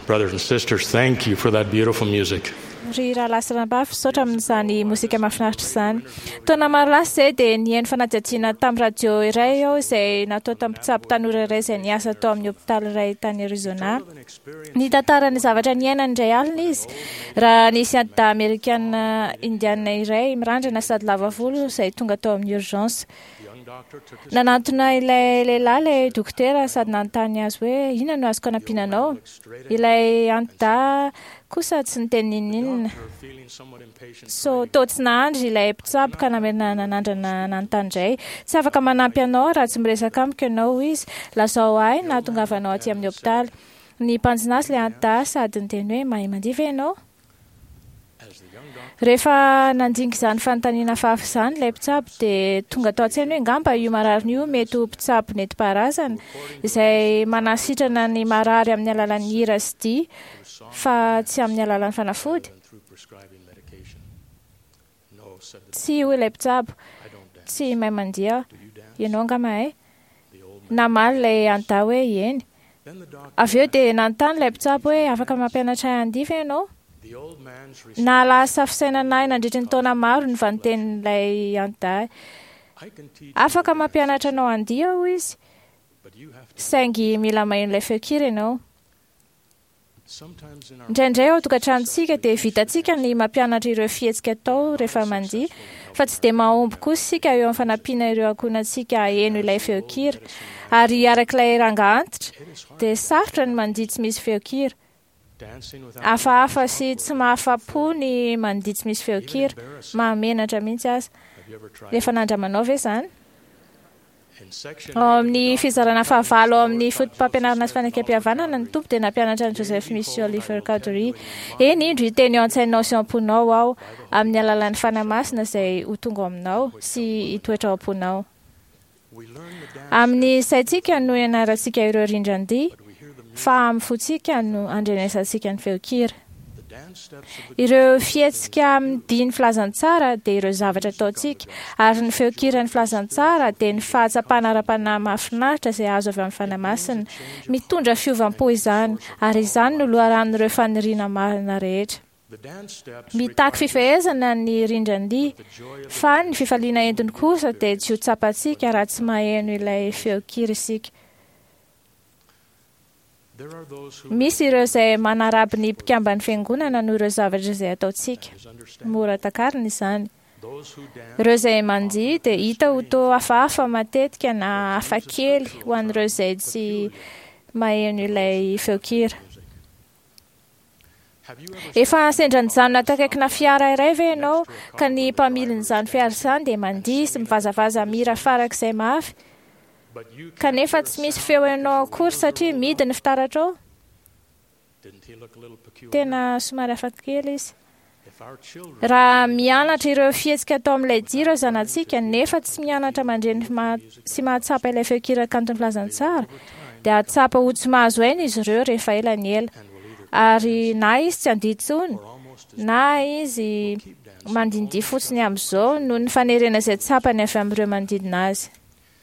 Brothers and sisters, thank you for that beautiful music. Ry raha lasanambavy saotra amin'izany mozika mahafinaritra izany. Taona maro lasa izay dia nihaino fanadihadiana tamin'ny radio iray ao izay natao tamin'ny mpitsabo tanora iray izay niasa tao amin'ny hôpitaly iray tany Arizona. Ny tantarany zavatra niainany indray alina izy raha nisy anta Amerikana indiana iray mirandrana sady lava volo izay tonga tao amin'ny urgence. Nanantona ilay lehilahy ilay dokotera sady nanontany azy hoe inona no azoko anampiananao. Ilay anta kosa tsy niteny inona. So toa tsy nahandry ilay mpitsabo ka namerina nanandrana nanontany indray. Tsy afaka manampy anao raha tsy miresaka amiko ianao izy. Lazao ahy na tongavanao aty amin'ny hôpitaly. Ny mpanjinasy ilay anta sady niteny hoe mahay mandihy ianao. Rehefa nandinika izany fanontaniana hafahafa izany ilay mpitsabo dia tonga tao an-tsainy hoe ngamba io marary io mety ho mpitsabo nentim-paharazana izay manasitrana ny marary amin'ny alalan'ny hira sy dia fa tsy amin'ny alalan'ny fanafody. Tsy ho ilay mpitsabo, tsy mahay mandihy aho, ianao nga mahay. Namaly ilay anta hoe eny. Avy eo dia nanontany ilay mpitsabo hoe afaka mampianatra andihy ve ianao? Na lasa fisainana nandritra ny taona maro ny vanitenin'ilay anta. Afaka mampianatra anao andihy aho izy. Saingy mila mahay feokira ianao. Indraindray ao tokantranontsika dia vitantsika ny mampianatra ireo fihetsika atao rehefa mandihy, fa tsy dia mahomby kosa sika eo amin'ny fanampiana ireo ankonantsika heno ilay feokira. Ary arak'ilay ranga antitra dia sarotra ny mandihy tsy misy feokira. Hafahafa sy tsy mahafa-po ny mandihy tsy misy feokira, mahamenatra mihitsy aza. Rehefa nandramanao ve izany? Ao amin'ny fizarana fahavalo ao amin'ny fotom-pampianarana sy fanakam-pihavanana ny tompo dia nampianatra ny Joseph Misy Oliver Cowdery. Eny indro hiteny ao an-tsainao sy ao am-ponao ao amin'ny alalan'ny fanamasina izay ho tonga aminao sy hitoetra ao am-ponao. Amin'ny saintsika no ianarantsika ireo rindran-dihy, fa amin'ny fotsika no andrenesantsika ny feokira. Ireo fihetsika amin'ny dihy ny filazantsara dia ireo zavatra ataontsika, ary ny feokira ny filazantsara dia ny fahatsapana ara-panahy mahafinaritra izay azo avy amin'ny fanamasina. Mitondra fiovampo izany, ary izany no loharan'ireo faniriana marina rehetra. Mitaky fifehezana ny rindran-dihy, fa ny fifaliana entiny kosa dia tsy ho tsapantsika raha tsy maheno ilay feokira isika. Misy ireo izay manaraby ny mpikambany fiangonana noho ireo zavatra izay ataontsika. Mora takarina izany. Ireo izay mandihy dia hita ho toa hafahafa matetika na hafakely ho an'ireo izay tsy maheno ilay feokira. Efa sendra nijanona takaikina fiara iray ve ianao ka ny mpamilin'izany fiara izany dia mandihy sy mivazavaza mira farak'izay mafy? Kanefa tsy misy feo ianao akory satria midiny fitaratra ao? Tena somary hafakely izy. Raha mianatra ireo fihetsika atao amin'ilay dia ireo zanantsika nefa tsy mianatra mandreny sy mahatsapa ilay feokira kanto ny filazantsara, dia hatsapa ho tsy mahazo aina izy ireo rehefa ela ny ela. Ary na izy tsy andihy intsony, na izy mandindihy fotsiny amin'izao noho ny fanerena izay tsapany avy amin'ireo manodidina azy.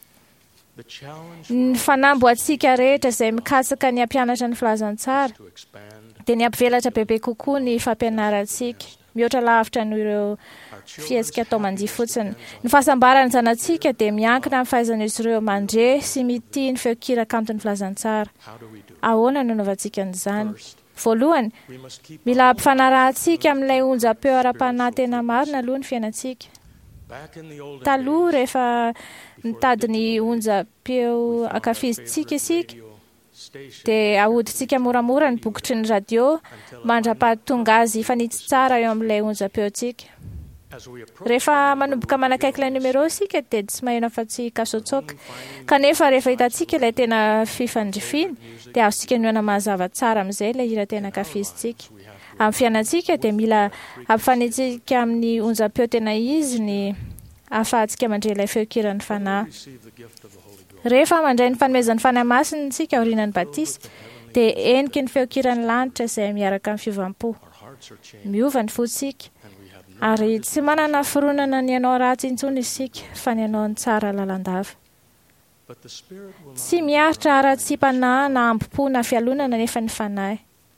Ny fanambo antsika rehetra izay mikatsaka ny hampianatra ny filazantsara dia ny hampivelatra bebe kokoa ny fampianarantsika, mihoatra lavitra noho ireo fihetsika atao mandihy fotsiny. Ny fahasambarany zanantsika dia miankina amin'ny fahaizan'izy ireo mandre sy mity ny feokira kanto ny filazantsara. Ahoana no nanaovantsika an'izany? Voalohany, mila hampifanarahantsika amin'ilay onjam-peo ara-panahy tena marina aloha ny fiainantsika. Taloha rehefa nitady ny onjam-peo ankafizintsika isika dia ahodintsika moramora ny bokotry ny radio mandra-pahatonga azy fanitsy tsara eo amin'ilay onjam-peontsika. Rehefa manomboka manakaiky ilay numero isika dia tsy maheno afa-tsy kasotsoka. Kanefa rehefa hitantsika ilay tena fifandrifiana dia azontsika noana mazava tsara amin'izay ilay hira tena ankafizintsika. Amin'ny fiainantsika dia mila hampifanitsika amin'ny onjam-peo tena izy ny ahafahantsika mandray ilay feokira ny fanahy. Rehefa mandray ny fanomezan'ny fanahy masina isika aorianan'ny batisa dia eniky ny feokiran'ny lanitra izay miaraka amin'ny fiovampo. Miova ny fosika ary tsy manana fironana ny anao ratsy intsony isika fa ny anao ny tsara lalandava. Tsy miaritra ara-tsi-panahy na ampo-po na fialonana nefa ny fanahy.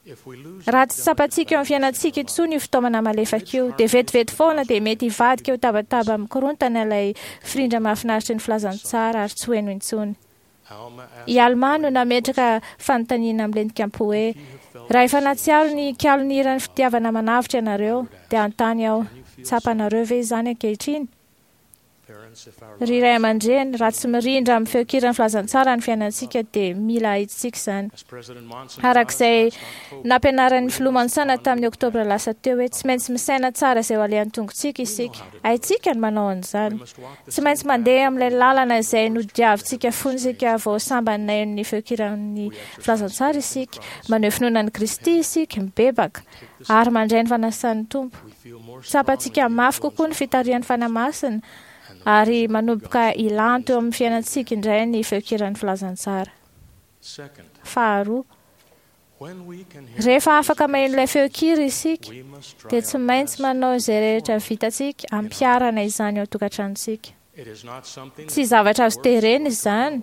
raha tsy sapatsika eo amin'ny fiainantsika intsony io fitaomana malefaka io dia vetivety foana dia mety hivadika eo tabataba mikorontana ilay firindra mahafinaritra ny filazantsara ary tsy hoeno intsony. I Alma no nametraka fanontaniana amin'lenika ampo hoe raha efa natsiaro ny kalonirany fitiavana manavitra ianareo dia antany aho tsapanareo ve izany ankehitriny? Ry ray aman-dreny, raha tsy mirindra amin'ny feonkirany filazantsara ny fiainantsika dia mila ahitsika izany. Arak'izay nampianaran'ny filoha Mansana tamin'ny Oktobra lasa teo hoe tsy maintsy misaina tsara izay ho alehan'ny tongontsika isika. Ahitsika ny manao an'izany. Tsy maintsy mandeha amin'ilay lalana izay nodiavintsika fonisika vao sambanay ny feonkiran'ny filazantsara isika, maneho finoanan'i Kristy isika, mibebaka ary mandray ny fanasan'ny Tompo. Sapatsika mafy kokoa ny fitarian'ny fanamasina ary manomboka ilanto eo amin'ny fiainantsika indray ny feonkiran'ny filazantsara. Faharoa, rehefa afaka maheno ilay feonkira isika dia tsy maintsy manao izay rehetra vitantsika ampiarana izany ao tokantranontsika. Tsy zavatra azo terena izany.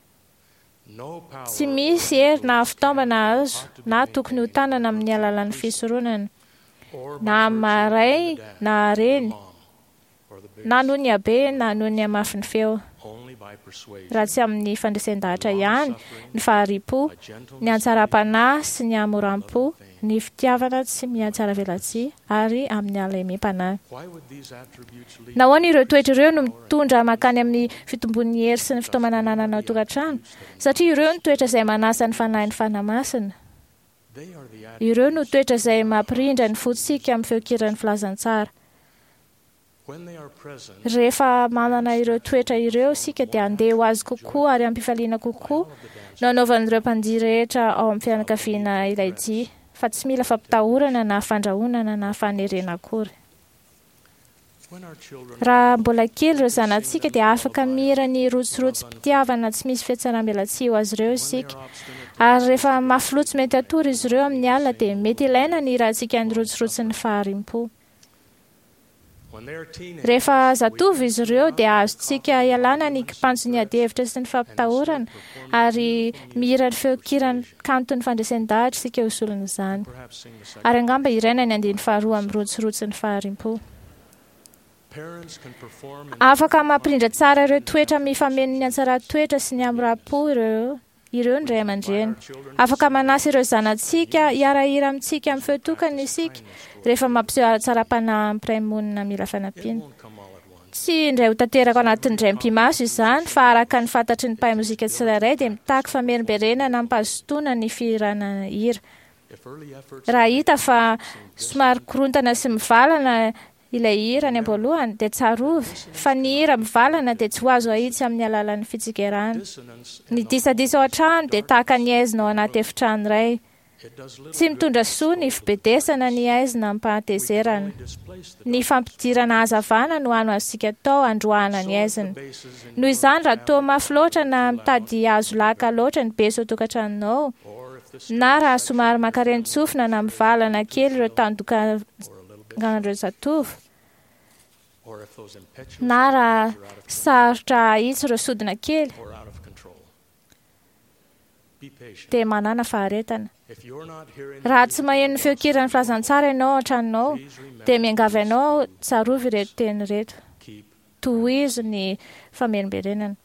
Tsy misy hery na fitaovana azo na tokony ho tanana amin'ny alalan'ny fisoronana na maray na reny na noho ny habe na noho ny amafy ny feo, raha tsy amin'ny fandresen-dahatra ihany, ny faharipo, ny antsara-panahy sy ny amoram-po, ny fitiavana tsy mihatsara velatsia ary amin'ny alemem-panahy. Nahoana ireo toetra ireo no mitondra makany amin'ny fitombon'ny hery sy ny fitaomana ananana ao tokantrano? Satria ireo no toetra izay manasa ny fanahy ny fanamasina. Ireo no toetra izay mampirindra ny fotsika amin'ny feonkiran'ny filazantsara. Rehefa manana ireo toetra ireo isika dia andeha ho azy kokoa ary ampifaliana kokoa no anaovan'ireo mpandihy rehetra ao amin'ny fianakaviana ilay dia, fa tsy mila fampitahorana na fandrahonana na fanerena akory. Raha mbola kely ireo zanantsika dia afaka mihira ny rotsirotsym-pitiavana tsy misy fiatsaram-belatsia ho azy ireo isika, ary rehefa mafy lotsy mety atory izy ireo amin'ny alina dia mety ilaina ny rahantsika ny rotsirotsy ny faharim-po. Rehefa zatovo izy ireo dia azontsika ialana ny kipanjon'ny ady-hevitra sy ny fampitahorana ary mihira ny feonkirany kanto ny fandresen-dahatra isika ho solon'izany. Ary angamba iraina ny andiny faharoa amin'ny rotsirotsy ny faharim-po. Afaka mampirindra tsara ireo toetra mifameno ny antsara-toetra sy ny amora-po ireo ny ray aman-dreny. Afaka manasa ireo zanantsika hiarahira amintsika amin'ny feotokana isika rehefa mampiseho atsara-panahy ampiray monina mila fanampiana. Tsy indray ho tanteraka anatin'ny draim-pimaso izany, fa araka ny fantatry ny mpahay mozika tsirairay dia mitaky famerimberena na mpahazotoana ny fihirana hira. Raha hita fa somary korontana sy mivalana ilay hira ny am-boalohany dia tsarovy, fa ny hira mivalana dia tsy ho azo ahitsy amin'ny alalan'ny fitsigerana. Ny disadisa ao an-trano dia tahaka ny aizina ao anaty efitrano iray. Tsy mitondra soa ny fibedesana ny aizina ampahatezerana. Ny fampidirana hazavana no ano azontsika atao androahana ny aizina. Noho izany raha toa mafy loatra na mitady azo laka loatra ny beso ao tokantranonao, na raha somary makareny tsofina na mivalana kely ireo tandokangan'ireo zatovo, na raha sarotra ahitsy ireo sodina kely, dia manana faharetana. Raha tsy maheno ny feonkiran'ny filazantsara ianao an-tranonao, dia miangavy ianao tsarovy ireto teny reto. Tohizo ny famerimberenana.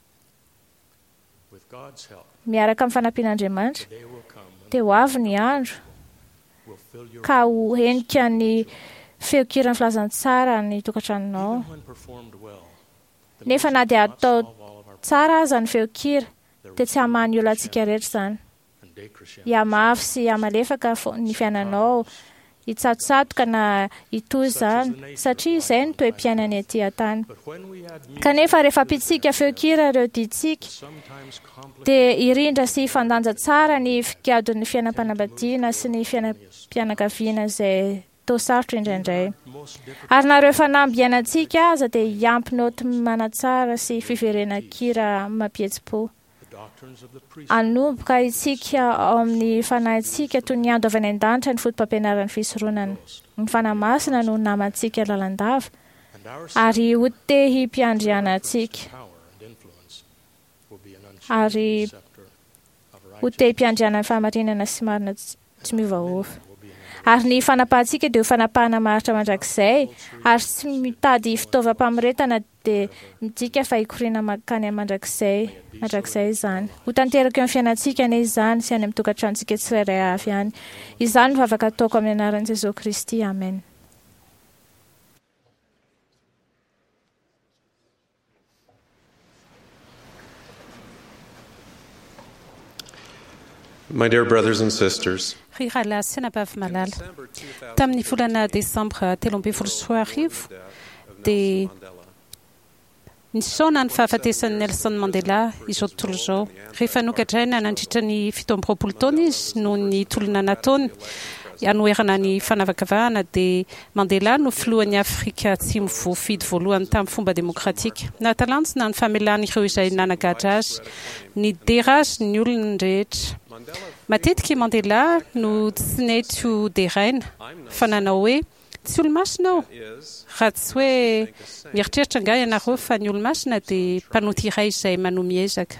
Miaraka amin'ny fanampian'Andriamanitra dia ho avy ny andro ka ho henika ny feonkiran'ny filazantsara ny tokantranonao. Nefa na dia atao tsara aza ny feonkira dia tsy hamany olo antsika rehetra izany. Hiamafy sy hamalefaka ny fiainanao, hitsatotsatoka na hitohy izany, satria izay no toe-piainany aty an-tany. Kanefa rehefa ampitsika feonkira ireo diantsika dia hirindra sy hifandanja tsara ny fikadon'ny fiainam-panambadiana sy ny fiainam-pianakaviana izay toa sarotra indraindray. Ary nareo fanamby iainantsika aza dia hiampy noty manatsara sy fiverenan-kira mampihetsi-po. Anomboka itsika ao amin'ny fanahintsika toy ny ando avy any an-danitra ny fotom-pampianaran'ny fisoronana. Ny fanamasina no namantsika lalandava ary ho te himpiandriana antsika. Ary ho te himpiandriana ny fahamarinana sy marina tsy miovaova. Ary ny fanapahantsika dia ho fanapahana maritra mandrakizay, ary tsy mitady fitaovam-pamiretana dia midika fa hikoriana makany mandrakizay izany. Ho tanteraka eo amin'ny fiainantsika anie izany sy any amin'ny tokantranontsika tsirairay avy ihany. Izany no vavaka ataoko amin'ny anaran'i Jesosy Kristy. Amen. My dear brothers and sisters, tamin'ny volana Desambra 2017 dia nisaona ny fahafatesan'i Nelson Mandela izao tontolo izao. Rehefa nogadraina nandritra ny 17 taona izy noho ny tolona nataony hanoerana ny fanavakavahana dia Mandela no filohan'ny Afrika Atsimo voafidy voalohany tamin'ny fomba demokratika. Nahatalanjona ny famelana ireo izay nanagadra azy, ny dera azy ny olona rehetra. Matetika Mandela no tsy nety ho deraina fa nanao hoe tsy olo-masina aho. Raha tsy hoe mieritreritra nga ianareo fa ny olo-masina dia mpanoty iray izay manome ezaka.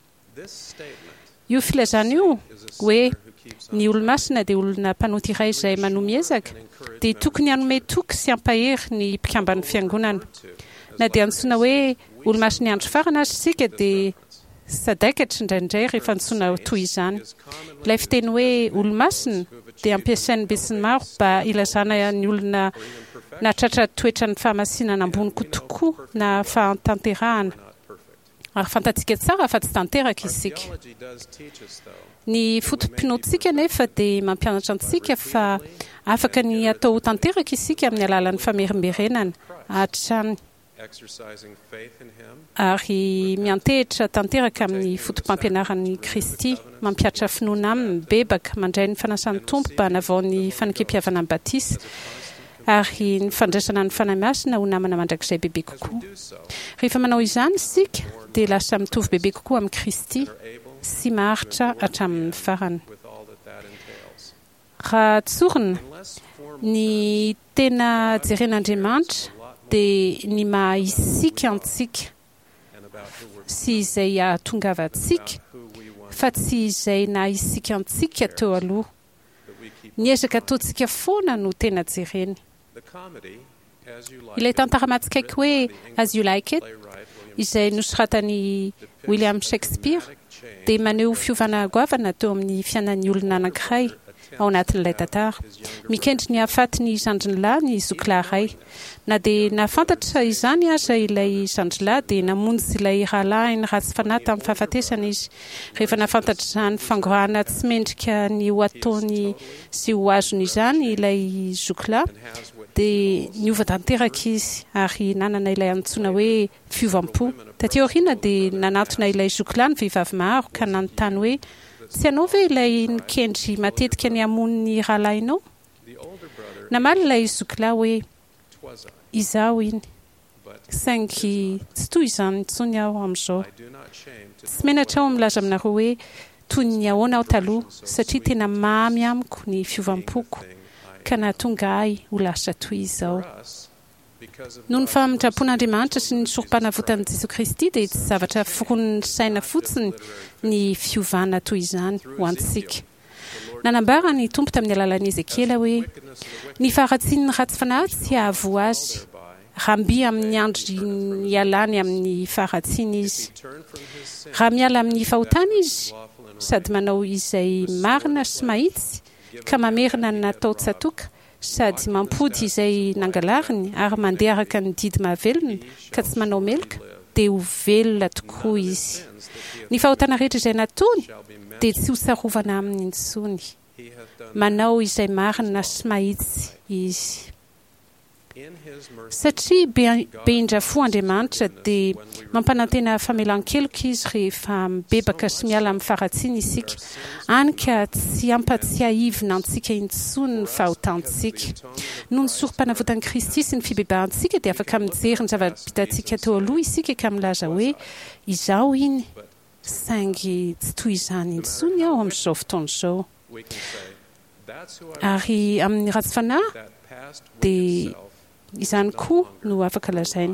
Io filazana io hoe ny olo-masina dia olona mpanoty iray izay manome ezaka dia tokony hanome toky sy hampahery ny mpikambany fiangonana. Na dia antsoina hoe olo-masina andro farana azy isika dia sadaikatra indraindray rehefa antsoina toy izany. Ilay fiteny hoe olo-masina dia ampiasain'ny be sy ny maro mba ilazana ny olona natratra toetra ny fahamasinana ambony kotokoa na fahatanterahana. Ary fantatsika tsara fa tsy tanteraka isika. Ny fotom-pinoatsika nefa dia mampianatra antsika fa afaka ny atao tanteraka isika amin'ny alalan'ny famerimberenana hatrany. Ary miantehitra tanteraka amin'ny fotom-pampianaran'ny Kristy, mampiatra finoana aminy bebaka mandray ny fanasan'ny tompo mba hanavao ny fanakempihavana amin'ny batisa ary ny fandraisana ny fanahy masina ho namana mandrakizay bebe kokoa. Rehefa manao izany isika dia lasa mitovy bebe kokoa amin'ny Kristy sy maharitra hatramin'ny farany. Raha tsorina ny tena jeren'Andriamanitra dia ny maha isika antsika sy izay ahatongava antsika fa tsy izay na isika antsika teo aloha. Ny ezaka ataontsika foana no tena jereny. Ilay tantara matsikaiky hoe As You Like It izay nosoratan'i William Shakespeare dia maneho fiovana goavana teo amin'ny fiainan'ny olona anankiray ao anatin'ilay tantara. Mikendry ny hahafaty ny zandriny ny zokilahy. Na dia nafantatra izany aza ilay zandrilahy dia namonjy ilay rahalahiny ratsy fanahy tamin'ny fahafatesana izy. Rehefa nafantatra izany fangorahana tsy mendrika ny ho ataony sy ho azony izany ilay zokilahy dia niova tanteraka izy ary nanana ilay antsoina hoe fiovampo. Taty aoriana dia nanantona ilay zokilahy ny vehivavy maro ka nanontany hoe tsy ianao ve ilay nikendry matetika ny hamon'ny rahalahinao? Namaly ilay zokilahy hoe izaho iny, saingy tsy toy izany intsony aho amin'izao. Tsy menatra aho milaza aminareo hoe toy ny ahoana aho taloha satria tena mamy amiko ny fiovampoko ka nahatonga ahy ho lasa toy izao. Noho ny famindrapon'Andriamanitra sy ny sorom-panavotan'i Jesosy Kristy dia tsy zavatra foron'ny saina fotsiny ny fiovana toy izany ho antsika. Nanambara ny tompo tamin'ny alalan'i Ezekiela hoe ny faharatsian'ny ratsy fanahy tsy ahavo azy, ramby amin'ny andro ialany amin'ny faharatsiana izy. Raha miala amin'ny fahotana izy sady manao izay marina sy mahitsy ka mamerina ny natao tsatoka sady mampody izay nangalariny ary mandeha araka ny didy mahavelona ka tsy manao meloka dia ho velona tokoa izy. Ny fahotana rehetra izay nataony dia tsy ho sarovana aminy intsony. Manao izay marina sy mahitsy izy. Satria be indrafo Andriamanitra dia mampanantena famelan-keloka izy rehefa mibebaka sy miala amin'ny faharatsiana isika. Any ka tsy ampatsiahivina antsika intsony ny fahotantsika. Noho ny sorom-panavotan'i Kristy sy ny fibebahantsika dia afaka mijery ny zava-bitantsika teo aloha isika ka milaza hoe izaho iny, saingy tsy toy izany intsony aho amin'izao fotoana izao. Ary amin'ny ratsy fanahy dia izany koa no afaka lazaina.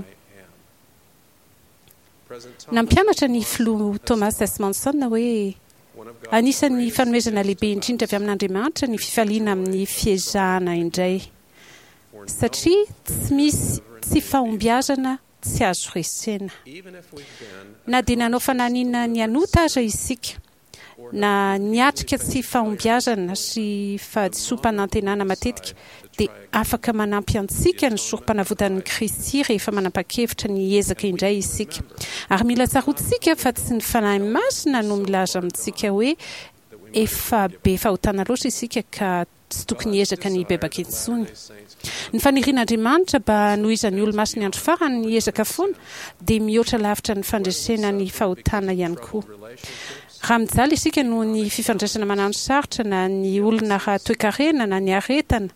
Nampianatra ny filoha Thomas S. Manson hoe anisan'ny fanomezana lehibe indrindra avy amin'Andriamanitra ny fifaliana amin'ny fiezahana indray satria tsy misy tsy fahombiazana tsy azo resena na dia nanao fananina ny anota aza isika na niatrika tsy fahombiazana sy fahadisom-panantenana matetika dia afaka manampy antsika ny sorom-panavotan'ny Kristy rehefa manapa-kevitra ny ezaka indray isika ary mila tsarotsika fa tsy ny fanahy masina no milaza amintsika hoe efa be fahotana loatra isika ka tsy tokony ezaka ny bebaka intsony. Ny fanirian'Andriamanitra mba nohizan'ny olo-masiny andro farany ny ezaka foana dia mihoatra lavitra ny fandresena ny fahotana ihany koa. Raha mijaly isika noho ny fifandraisana manano sarotra na ny olona raha toe-karena na ny aretina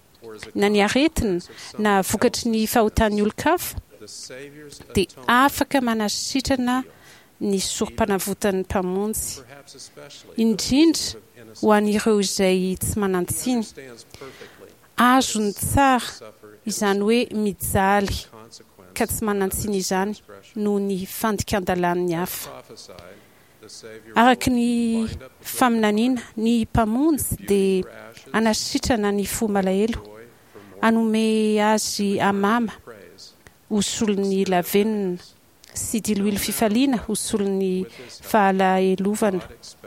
na vokatry ny fahotan'ny olo-kafa dia afaka manasitrana ny sorom-panavotan'ny mpamonjy indrindra ho an'ireo izay tsy manantsiny azo ny tsara izany hoe mijaly ka tsy manantsiny izany noho ny fandikan-dalan'ny hafa. Araka ny faminaniana ny mpamonjy dia anasitrana ny fo malahelo anome azy amama hosolon'ny lavenina sy diloilo fifaliana hosolon'ny fahalahelovana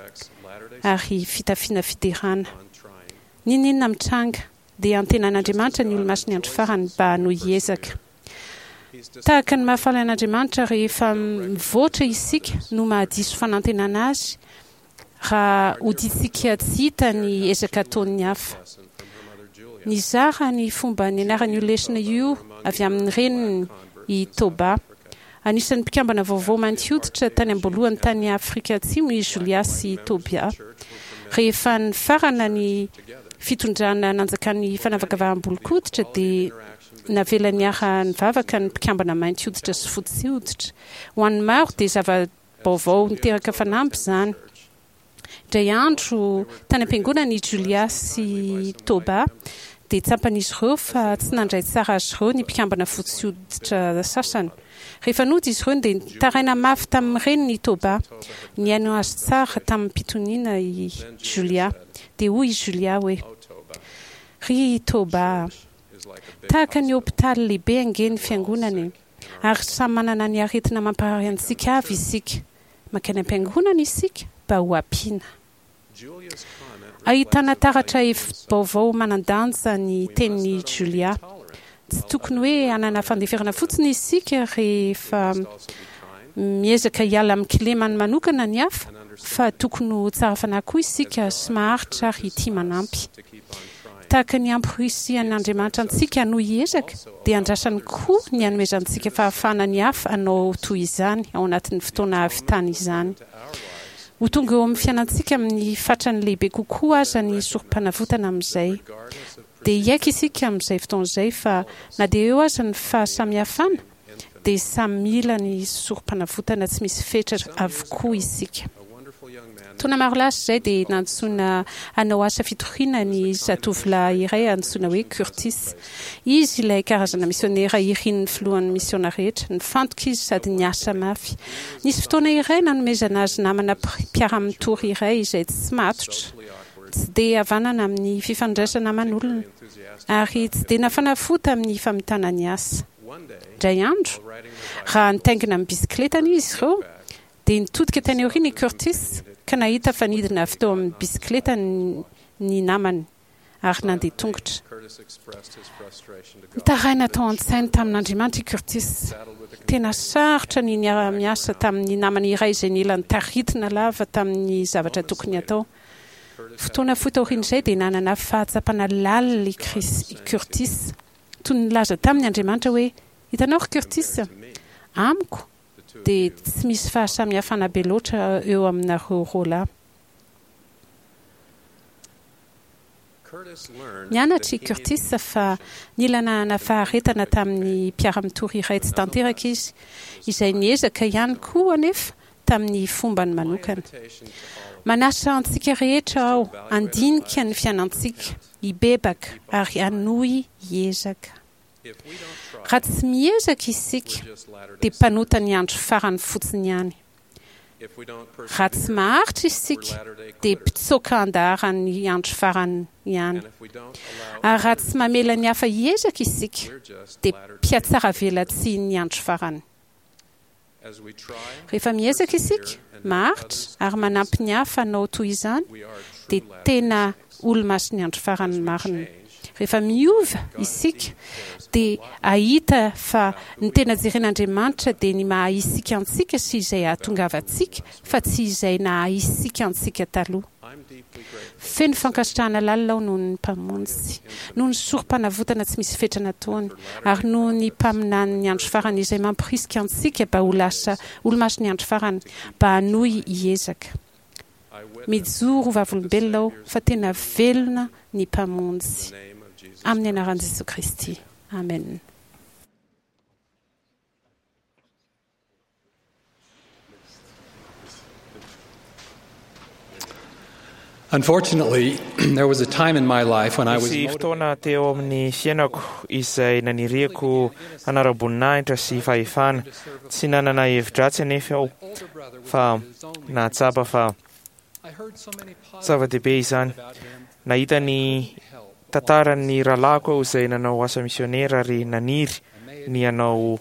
ary fitafiana fiderana ninina mitranga dia antenan'Andriamanitra ny olo-masiny andro farany mba no hiezaka tahaka ny mahafaly an'Andriamanitra rehefa mivoatra isika no mahadiso fanantenana azy raha hoditsika tsy hita ny ezaka ataon'ny hafa. Nizara ny fomba nianaran'ny olesina io avy amin'ny reniny i Toba anisan'ny mpikambana vaovao mainty hoditra tany am-boalohany tany Afrika Atsimo i Julia sy Tobia rehefa ny farana ny fitondrana nanjakan'ny fanavakavahambolon-koditra dia navela niara nivavaka ny mpikambana mainty hoditra sy fotsy hoditra ho an'ny maro dia zava-baovao niteraka fanampy izany. Indray andro tany am-piangonana i Julia sy Toba dia tsampan'izy ireo fa tsy nandray tsara azy ireo ny mpikambana fotsy hoditra sasany. Rehefa nody izy ireo dia nitaraina mafy tamin'ny reniny Toba ny haino azy tsara tamin'ny mpitoniana i Julia dia hoy i Julia hoe ry Toba tahaka ny hôpitaly lehibe angeny fiangonana ary samy manana ny aretina mamparary antsika avy isika makany am-piangonana isika mba ho ampiana. Ahitana taratra vaovao manan-danja ny tenin'ny Julia. Tsy tokony hoe hanana fandeferana fotsiny isika rehefa miezaka hiala amin'ny kilemany manokana ny hafa fa tokony ho tsara fanahy koa isika sy maharitra ary tia manampy. Tahaka ny ampirisian'Andriamanitra antsika no hiezaka dia andrasany koa ny hanomezantsika fahafahana ny hafa hanao toy izany ao anatin'ny fotoana havitany izany. Ho tonga eo amin'ny fiainantsika amin'ny fatrany lehibe kokoa aza ny sorom-panavotana amin'izay dia hiaika isika amin'izay fotoana izay fa na dia eo aza ny fahasamihafana dia samy mila ny sorom-panavotana tsy misy fetra avokoa isika. Tona maro lasa izay dia nantsoina hanao asa fitoriana ny zatovolahy iray antsoina hoe Curtis. Izy ilay karazana misionera irin'ny filohan'ny misiona rehetra, nifantoka izy sady niasa mafy. Nisy fotoana iray nanomezana azy namana mpiara-mitory iray izay tsy matotra, tsy dia havanana amin'ny fifandraisana aman'olona ary tsy dia nafanafota amin'ny famitana ny asa. Indray andro, raha nitaingina amin'ny bisikletany izy ireo dia nitodika tany aoriana i Curtis ka nahita fa nidina avy teo amin'ny bisikleta ny namany ary nandeha tongotra. Nitaraina tao an-tsainy tamin'Andriamanitra i Curtis. Tena sarotra ny miasa tamin'ny namany iray izay nila nitaritina lava tamin'ny zavatra tokony atao. Fotoana fohy taoriana izay dia nanana fahatsapana lalina i Curtis toy ny laza tamin'ny Andriamanitra hoe hitanao ry Curtis amiko dia tsy misy fahasamihafana be loatra eo aminareo roalahy. Nianatra i Curtis fa nilana faharetana tamin'ny mpiara-mitory iray tsy tanteraka izy izay niezaka ihany koa anefa tamin'ny fombany manokana. Manasa antsika rehetra aho andinika ny fiainantsika hibebaka ary hanohy hiezaka. Raha tsy miezaka isika dia mpanota ny andro farany fotsiny ihany. raha tsy maharitra isika dia mpitsoaka andarany andro farany ihany ary raha tsy mamela ny hafa hiezaka isika dia mpiatsara velatsia ny andro farany. Rehefa miezaka isika maharitra ary manampy ny hafa anao toy izany dia tena olo-maso ny andro farany marina. Rehefa miova isika dia ahita fa ny tena jeren'Andriamanitra dia ny maha isika antsika sy izay ahatongavantsika fa tsy izay naha isika antsika taloha. Feno fankasitrahana lalina noho ny mpamonjy, noho ny sorom-panavotana tsy misy fetrana taony, ary noho ny mpaminany ny andro farany izay mampirisika antsika mba ho lasa olo-maso ny andro farany mba hanohy hiezaka. Mijoro vavolombelona aho fa tena velona ny mpamonjy. Amin'ny anaran'i Jesosy Kristy. Amen. Unfortunately, there was a time in my life when I was fotoana teo amin'ny fiainako izay naniriako anara-boninahitra sy fahefana. Tsy nanana hevitra-dratsy anefa aho fa nahatsapa fa zava-dehibe izany. Nahita ny tantaran'ny rahalahiko aho izay nanao asa misionera ary naniry ny hanao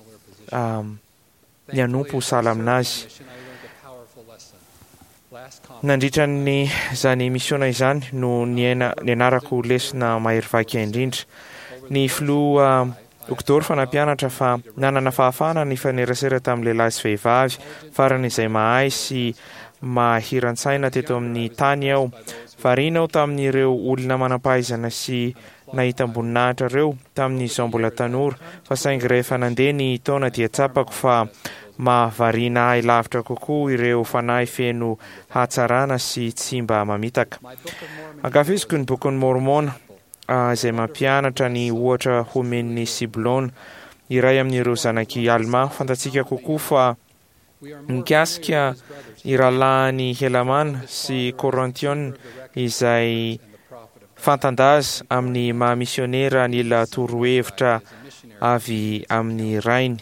ny hanompo sala aminazy. Nandritra ny zany misiona izany no nianarako lesona mahery vaky indrindra. Ny filoha Oktober fanampianatra fa nanana fahafahana ny fanerasera tamin'ny lehilahy sy vehivavy farany izay mahay sy mahiran-tsaina teto amin'ny tany aho. Variana aho tamin'ireo olona manam-pahaizana sy nahita amboninahitra ireo tamin'izaho mbola tanora fa saingy rehefa nandeha ny taona dia tsapako fa mahavariana ahy lavitra kokoa ireo fanahy feno hatsarana sy tsy mba mamitaka. Ankafiziko ny bokin'ny Mormona izay mampianatra ny ohatra homen'ny Siblona, iray amin'ireo zanaky Alma. Fantatsika kokoa fa mikasika iralahan'ny Helamana sy Korintiona izay fantandaza amin'ny mahamisionera nila torohevitra avy amin'ny rainy.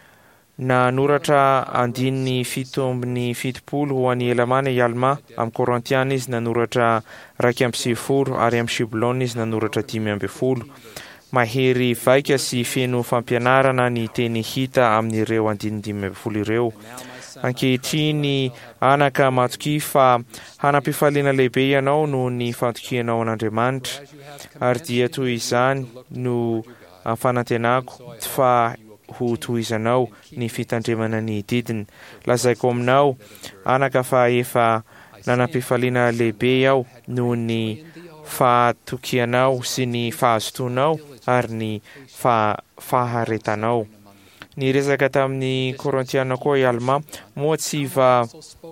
Nanoratra andininy 7:70 ho an'ny Elamana i Alma. Amin'ny Korintiana izy nanoratra 2:70 ary amin'ny Siblona izy nanoratra 5:10. Mahery vaika sy feno fampianarana ny teny hita amin'ireo andininy 5:10 ireo. Ankehitriny anaka matoki fa hanam-pifaliana lehibe ianao noho ny fantokianao an'Andriamanitra, ary dia toy izany no fanantenako fa ho tohizanao ny fitandremana ny didiny. Lazaiko aminao anaka fa efa nanam-pifaliana lehibe aho noho ny fahatokianao sy ny fahazotonao ary ny faharetanao. Ny resaka tamin'ny Korintiana koa i Alma, moa tsy va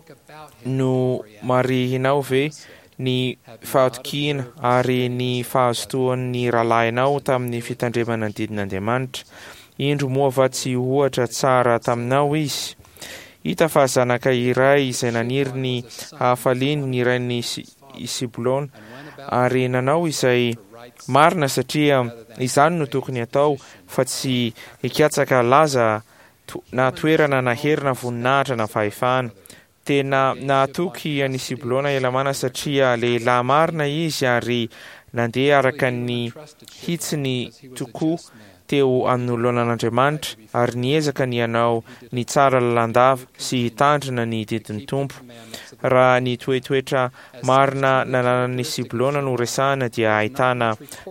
no marihinao ve ny fahatokiana ary ny fahazotoan'ny rahalahinao tamin'ny fitandremana ny didin'Andriamanitra. Indro moa va tsy ohatra tsara taminao izy. Hita fa zanaka iray izay naniry ny hahafaliany ny iray ny Siblona ary nanao izay marina satria izany no tokony atao fa tsy hikatsaka laza na toerana na herina voninahitra na fahefana. Tena nahatoky an'i Siblona Elamana satria lehilahy marina izy ary nandeha araka ny hitsiny tokoa teo amin'olonan'Andriamanitra ary niezaka ny hanao ny tsara lalandava sy hitandrina ny didin'ny Tompo. Raha ny toetoetra marina nananan'ny Siblona no resahana dia ahitana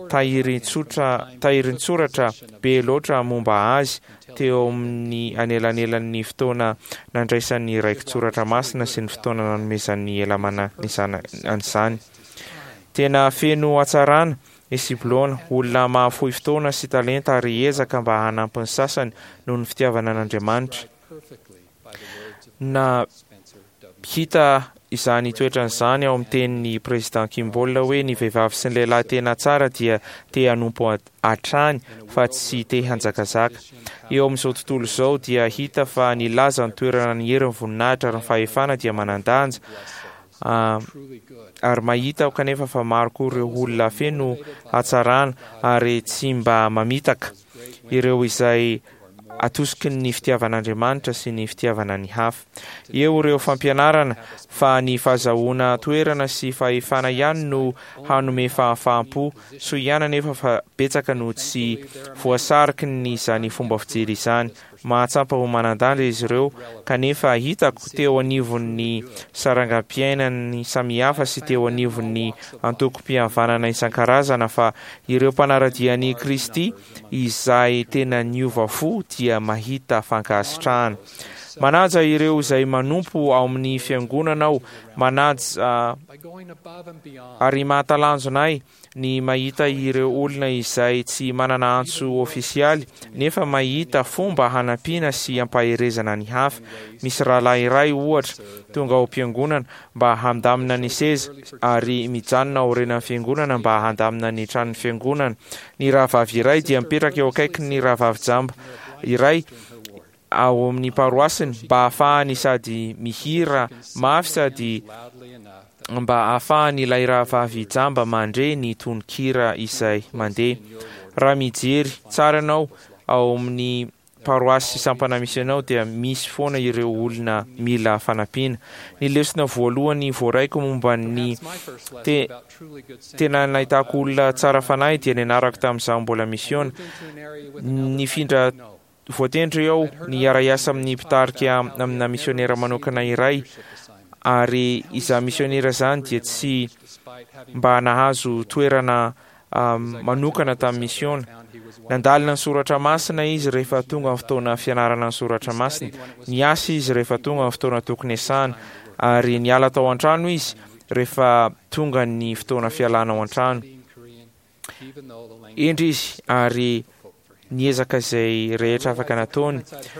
tahirin-tsoratra be loatra momba azy teo amin'ny anelanelan'ny fotoana nandraisan'ny raiki-tsoratra masina sy ny fotoana nanomezan'ny Elamana an'izany. Tena feno hatsarana i Siblona, olona mahafohy fotoana sy talenta ary ezaka mba hanampy ny sasany noho ny fitiavana an'Andriamanitra. Na hita izany toetran'izany ao amin'ny tenin'ny President Kimball hoe ny vehivavy sy ny lehilahy tena tsara dia te hanompo hatrany fa tsy te hanjakazaka. Eo amin'izao tontolo izao dia hita fa ny laza ny toerana ny herin'ny voninahitra ary ny fahefana dia manandanja. Ary mahita kanefa fa maro koa ireo olona feno hatsarana ary tsy mba mamitaka, ireo izay atosiky ny fitiavan'Andriamanitra sy ny fitiavana ny hafa. Eo ireo fampianarana fa ny fahazahoana toerana sy fahefana ihany no hanome fahafaham-po, so ihany anefa fa betsaka no tsy voasariky ny izany fomba fijery izany. Mahatsapa ho manan-danja izy ireo, kanefa hitako teo anivon'ny sarangam-piainany samihafa sy teo anivon'ny antoko-pihavanana isan-karazana fa ireo mpanaradian'i Kristy izay tena niova fo dia mahita fankasitrahana. Manaja ireo izay manompo ao amin'ny fiangonana ao, manaja ary mahatalanjonay ny mahita ireo olona izay tsy manana antso ofisialy nefa mahita fomba hanampiana sy ampaherezana ny hafa. Misy rahalahy iray ohatra tonga ao fiangonana mba handamina ny seza ary mijanona ao aorian'ny fiangonana mba handamina ny tranon'ny fiangonana. Ny rahavavy iray dia mipetraka eo akaiky ny rahavavy jamba iray ao amin'ny paroasiny mba ahafahany sady mihira mafy sady mba ahafahany ilay rahavavy jamba mandre ny tononkira izay mandeha. Raha mijery tsara anao ao amin'ny paroasy sampana misy anao dia misy foana ireo olona mila fanampiana. Ny lesona voalohany voaraiko momba ny tena nahitako olona tsara fanahy dia nianarako tamin'izaho mbola misiona. Nifindra voatendry ao ny ara-iasa amin'ny mpitarika amina misionera manokana iray ary iza misionera zany dia tsy mba nahazo toerana manokana tamin'ny misiona. Nandalina ny soratra masina izy rehefa tonga amin'ny fotoana fianarana ny soratra masina. Niasa izy rehefa tonga amin'ny fotoana tokony iasana ary niala tao an-trano izy rehefa tonga ny fotoana fialana ao an-trano. Endry izy ary niezaka izay rehetra afaka nataony.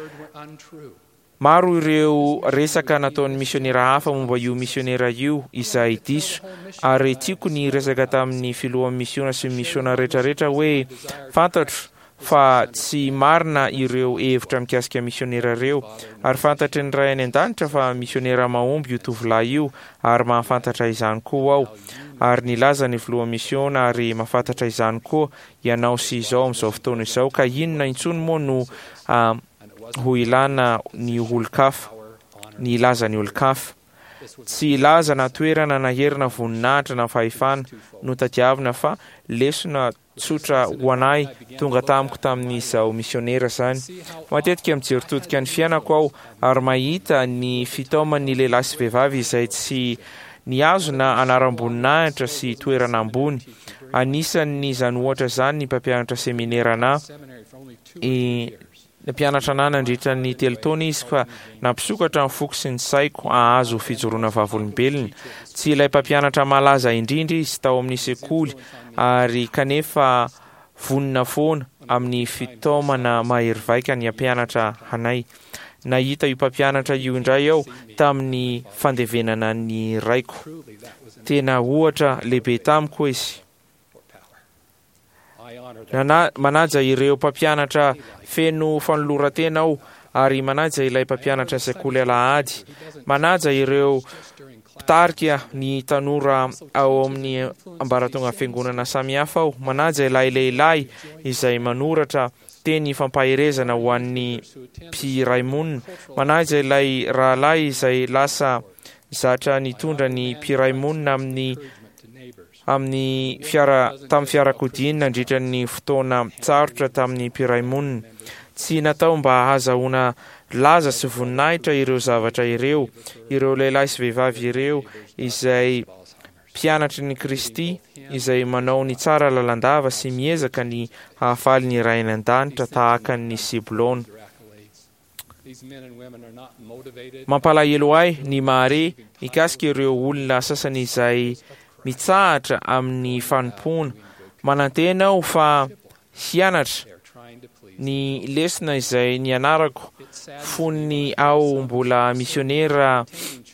Maro ireo resaka nataon'ny misionera hafa momba io misionera io izay diso ary tiako ny resaka tamin'ny filohan'ny misiona sy misiona rehetrarehetra hoe fantatro fa tsy marina ireo hevitra mikasika misionera ireo ary fantatry ny ray any an-danitra fa misionera mahomby io tovolahy io ary mahafantatra izany koa ao. Ary nilaza ny filohan'ny misiona ary mahafantatra izany koa ianao sy izao amin'izao fotoana izao ka inona intsony moa no ho ilana ny olon-kafa, ny ilaza ny olon-kafa. Tsy ilaza na toerana na herina voninahitra na fahefana no tadiavina fa lesona tsotra ho anay tonga tamiko tamin'izao misionera zany. Matetika mijery todika ny fiainako ao ary mahita ny fitaoman'ny lehilahy sy vehivavy izay tsy niazo na anaram-boninahitra sy toerana ambony. Anisan'ny zany ohatra zany ny mpampianatra seminera mpianatra ana nandritra ny 3 taona izy fa nampisokatra ny foko sy ny saiko ahazo fijoroana vavolombelona. Tsy ilay mpampianatra malaza indrindra izy tao amin'ny sekoly ary kanefa vonina foana amin'ny fitaomana mahery vaika ny ampianatra hanay. Nahita io mpampianatra io indray ao tamin'ny fandevenana ny raiko. Tena ohatra lehibe tamiko izy. Manaja ireo mpampianatra feno fanoloran-tena ao ary manaja ilay mpampianatra sekoly alahady. Manaja ireo mpitarika ny tanora ao amin'ny ambaratonga fiangonana samihafa ao. Manaja ilay lehilahy izay manoratra teny fampaherezana ho an'ny mpiray monina. Manaja ilay rahalahy izay lasa zatra nitondra ny mpiray monina tamin'ny fiarakodiny nandritra ny fotoana tsarotra tamin'ny mpiray monina. Tsy natao mba hahazahoana laza sy voninahitra ireo zavatra ireo lehilahy sy vehivavy ireo izay mpianatry ny Kristy izay manao ny tsara lalandava sy miezaka ny hahafaly ny ray an-danitra tahaka ny Sebulona. Mampalahelo ahy ny mahare mikasika ireo olona sasany izay mitsahatra amin'ny fanompona. Manantena aho fa hianatra ny lesona izay nianarako foniny ao mbola misionera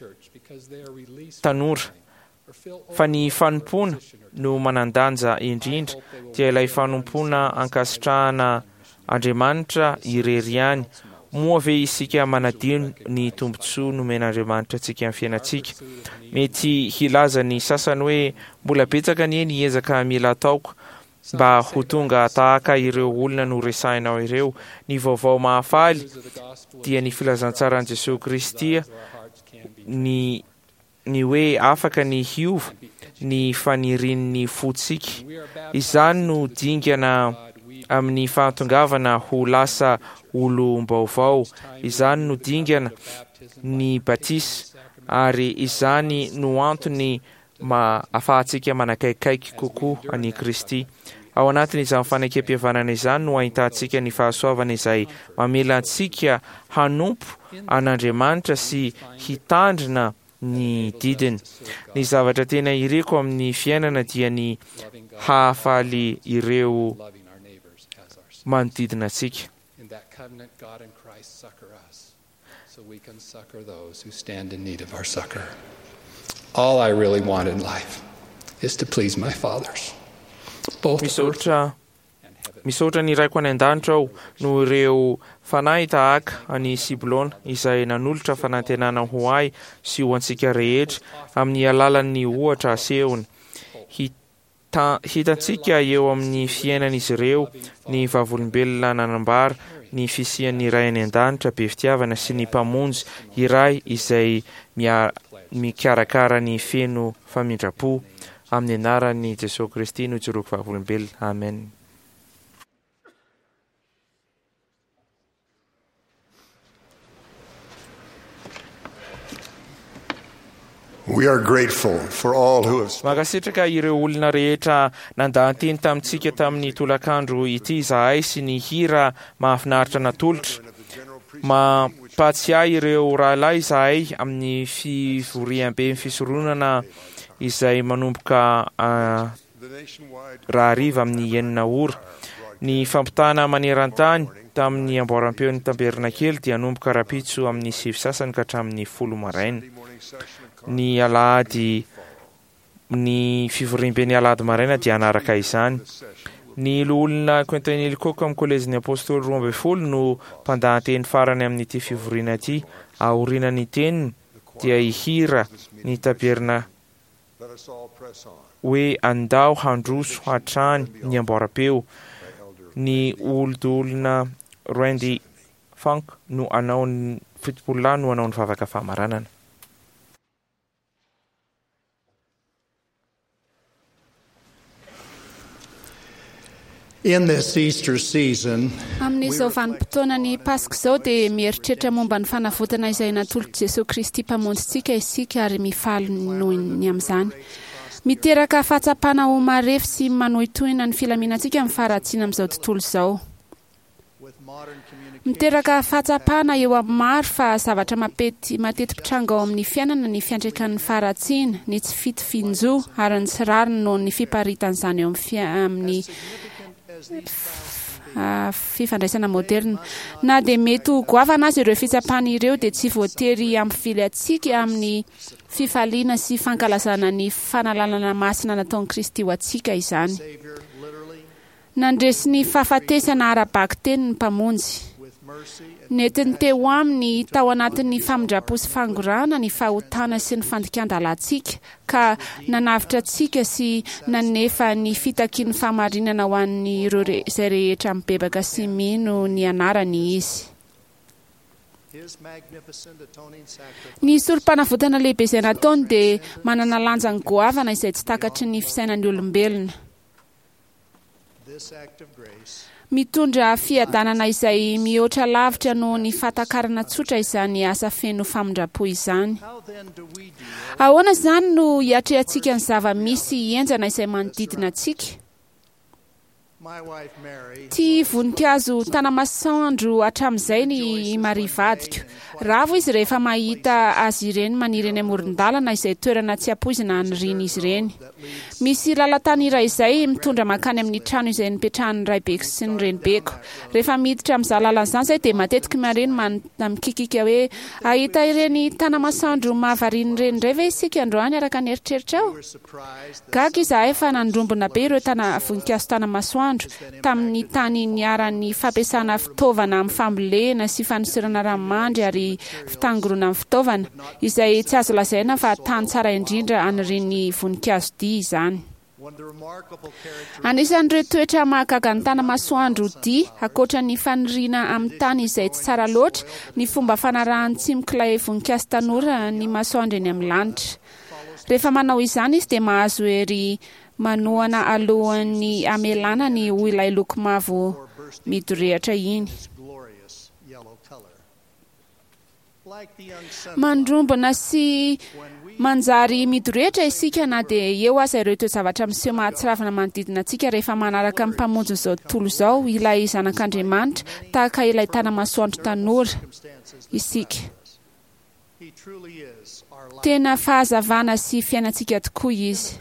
tanora fa ny fanompona no manandanja indrindra dia ilay fanompona ankasitrahana Andriamanitra irery ihany. Moa ve isika manadino ny tombontsoa nomen'Andriamanitra antsika amin'ny fiainantsika? Mety hilaza ny sasany hoe mbola betsaka ny niezaka mila ataoko mba ho tonga tahaka ireo olona no resahinao ireo. Ny vaovao mahafaly dia ny filazantsaran'i Jesosy Kristy, ny hoe afaka ny hiova ny fanirin'ny fotsika. Izany no dingana amin'ny fahatongavana ho lasa olom-baovao. Izany no dingana ny batisa, ary izany no antony ahafahantsika manakaikaiky kokoa ani Kristy. Ao anatin'izany fanekam-pihavanana izany no ahitantsika ny fahasoavana izay mamela antsika hanompo an'Andriamanitra sy hitandrina ny didiny. Ny zavatra tena ireko amin'ny fiainana dia ny hahafaly ireo manodidina antsika. All I really want in life is to please my fathers. Misaotra ny raiko any an-danitra aho no ireo fanahy tahaka any Siblona izay nanolotra fanantenana ho ahy sy ho antsika rehetra amin'ny alalan'ny ohatra asehony. Hitantsika eo amin'ny fiainan'izy ireo ny vavolombelona nanambara ny fisian'ny iray any an-danitra be fitiavana sy ny mpamonjy iray izay mikarakara ny feno famindrapo. Amin'ny anaran'i Jesosy Kristy no ijoroako vavolombelona. Amen. We are grateful for all who have Magasitraka ireo olona rehetra nandahanteny tamintsika tamin'ny tolakandro ity, izahay sy ny hira mahafinaritra natolotra. Mampatsiahy ireo rahalahy izahay amin'ny fivoriam-be fisoronana izay manomboka rahariva amin'ny enina ora. Ny fampitana maneran-tany tamin'ny amboaram-peon'ny Tabernakely dia nomboka rapitso amin'ny 9 sasany ka hatramin'ny 10 maraina. Ny alahady, ny fivoriam-ben'ny alahady maraina dia anaraka izany. Ny olona Quentin Cook amin'ny kolejin'ny apôstôly 12 no mpandahanteny farany amin'ity fivoriana ity. Aorinan'ny teniny dia ihira ny taberna hoe andao handroso hatrany ny amboara-peo. Ny olona Randy Funk no anao ny fitopolona no anao ny vavaka fahamaranana. In this Easter season, amin'izao vanim-potoana ny Paska izao dia mieritreritra momba ny fanavotana izay natolotra Jesosy Kristy mpamonjintsika isika ary mifaly noho ny amin'izany. Miteraka fahatsapana ho marefy sy manohitohina ny filaminantsika amin'ny faharatsiana amin'izao tontolo izao. Miteraka fahatsapana eo amin'ny maro fa zavatra matety pitranga ao amin'ny fiainana ny fiantraikan'ny faharatsiana, ny tsy fitofinjo ary ny tsy rariny noho ny fiparitan'izany eo amin'ny fifandraisana moderna. Na dia mety ho goavana azy ireo fitsapana ireo dia tsy voatery ampifily atsika amin'ny fifaliana sy fankalazana ny fanalanana masina nataon'i Kristy ho atsika izany. Nandresy ny fahafatesana ara-baky teny ny mpamonjy. Netiny teo aminy tao anatin'ny famindrapo sy fangorana ny fahotana sy ny fandikan-dalantsika ka nanavitra atsika sy nanefa ny fitakian'ny fahamarinana ho an'ny ireo izay rehetra mibebaka sy mino ny anarany izy. Ny solom-panavotana lehibe izay nataony dia manana lanjany goavana izay tsy takatry ny fisainan'ny olombelona. Mitondra fiadanana izay mihoatra lavitra noho ny fahatakarana tsotra izany asa feno famindrapo izany. Ahoana izany no hiatrehantsika ny zava-misy enjana izay manodidina antsika? Ty voninkazo tanamasoandro hatramin'izay ny Maria vadiko. Ravo izy rehefa mahita azy ireny maniry eny amoron-dalana izay toerana tsy ampoizina aniriny izy ireny. Misy lalan-tany iray izay mitondra makany amin'ny trano izay nipetrahan'ny raibeko sy ny renibeko. Rehefa miditra amin'izany lalan'izany izay dia matetika mareny mikikika hoe ahita ireny tanamasoandro mahavariany ireny indray ve isika androany araka ny eritreritra ao? Gaga izahay fa nandrombona be ireo voninkazo tanamasoandro tamin'ny tany niaran'ny fampiasana fitaovana amin'ny fambolena sy fanosirana ranomandry ary fitangorona amin'ny fitaovana izay tsy azo lazaina fa tany tsara indrindra anireny voninkazo dia izany. anisan'ireo toetra mahagaga ny tanamasoandro dia akoatra ny faniriana amin'ny tany izay tsy tsara loatra ny fomba fanarahany tsimok'ilay voninkazo tanora ny masoandro eny amin'ny lanitra. Rehefa manao izany izy dia mahazo hery manohana alohan'ny amelana ny ho ilay loko mavo midorehatra iny. Mandrombona sy manjary midorehatra isika na dia eo aza ireo toe-javatra miseho mahatsiravana manodidina antsika rehefa manaraka ny mpamonjy izao tontolo izao ilay zanak'Andriamanitra tahaka ilay tanamasoandro tanora isika. Tena fahazavana sy fiainantsika tokoa izy.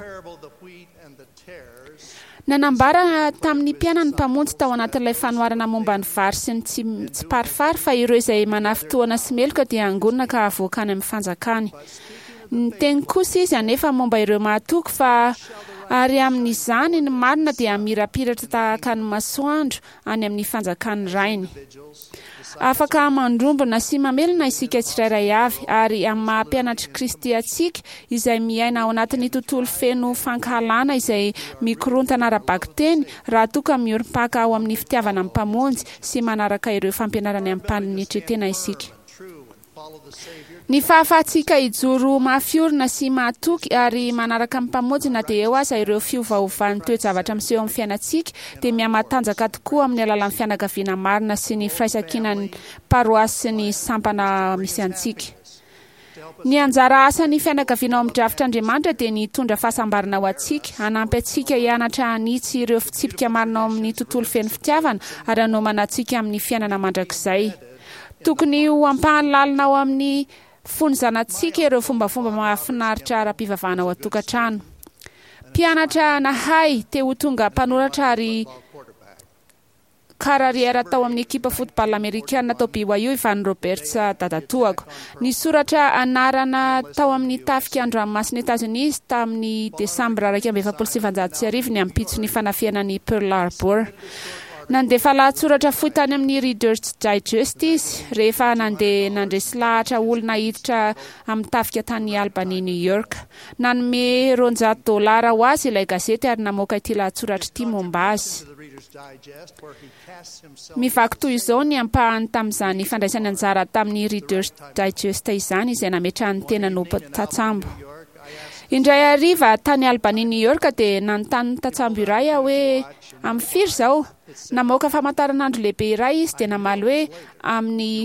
Nanambara tamin'ny mpianany mpamonjy tao anatin'ilay fanoharana momba ny vary sy ny tsy parifary fa ireo izay manafitoana sy meloka dia angonina ka avoakany amin'ny fanjakany. Ny teny kosa izy anefa momba ireo mahatoky fa ary amin'izany ny marina dia mirapiratra tahaka ny masoandro any amin'ny fanjakany rainy. Afaka mandrombona sy mamelona isika tsirairay avy ary amin'ny mahampianatra Kristy atsika izay miaina ao anatin'ny tontolo feno fankahalana izay mikorontana ara-bakiteny raha toka miorim-paka ao amin'ny fitiavana amin'ny mpamonjy sy manaraka ireo fampianarany amin'ny mpaninitretena isika. Ny fahafahantsika hijoro mafiorina sy mahatoky ary manaraka amin'ny mpamonjy na dia eo aza ireo fiovaovan'ny toe-javatra miseho amin'ny fiainantsika dia miha-matanjaka tokoa amin'ny alalan'ny fianakaviana marina sy ny firaisan-kinan'ny paroasy sy ny sampana misy antsika. Ny anjara asan'ny fianakaviana ao amin'ny drafitr'Andriamanitra dia ny tondra fahasambarana ho antsika, hanampy antsika hianatra hanitsy ireo fitsipika marina ao amin'ny tontolo feno fitiavana ary hanomana antsika amin'ny fiainana mandrakizay. Tokony ho ampahalalina ao amin'ny fonizanantsika ireo fombafomba mahafinaritra ara-pivavahana ao an-tokantrano. Mpianatra nahay te ho tonga mpanoratra ary karariera tao amin'ny ekipa football amerikana tao BYU Ivan Roberts dadatoako. Ny soratra anarana tao amin'ny tafika an-dranomasina Etazonia tamin'ny Desambra 1970 ny ampitso ny fanafiana Pearl Harbor. Nandefa lahatsoratra fohy tany amin'ny Reader's Digest izy rehefa nandresy lahatra olona hiditra amin'ny tafika tany Albany New York. Nanome $200 ho azy ilay gazety ary namoaka ity lahatsoratra ity momba azy. Mivaky toy izao ny ampahany tamin'izany fandraisany anjara tamin'ny Reader's Digest izany izay nametrahany tena no tatsambo. Indray hariva tany Albany New York dia nanontany tatsambo iray hoe amin'ny firy zao namoaka famantaranandro lehibe iray izy dia namaly hoe amin'ny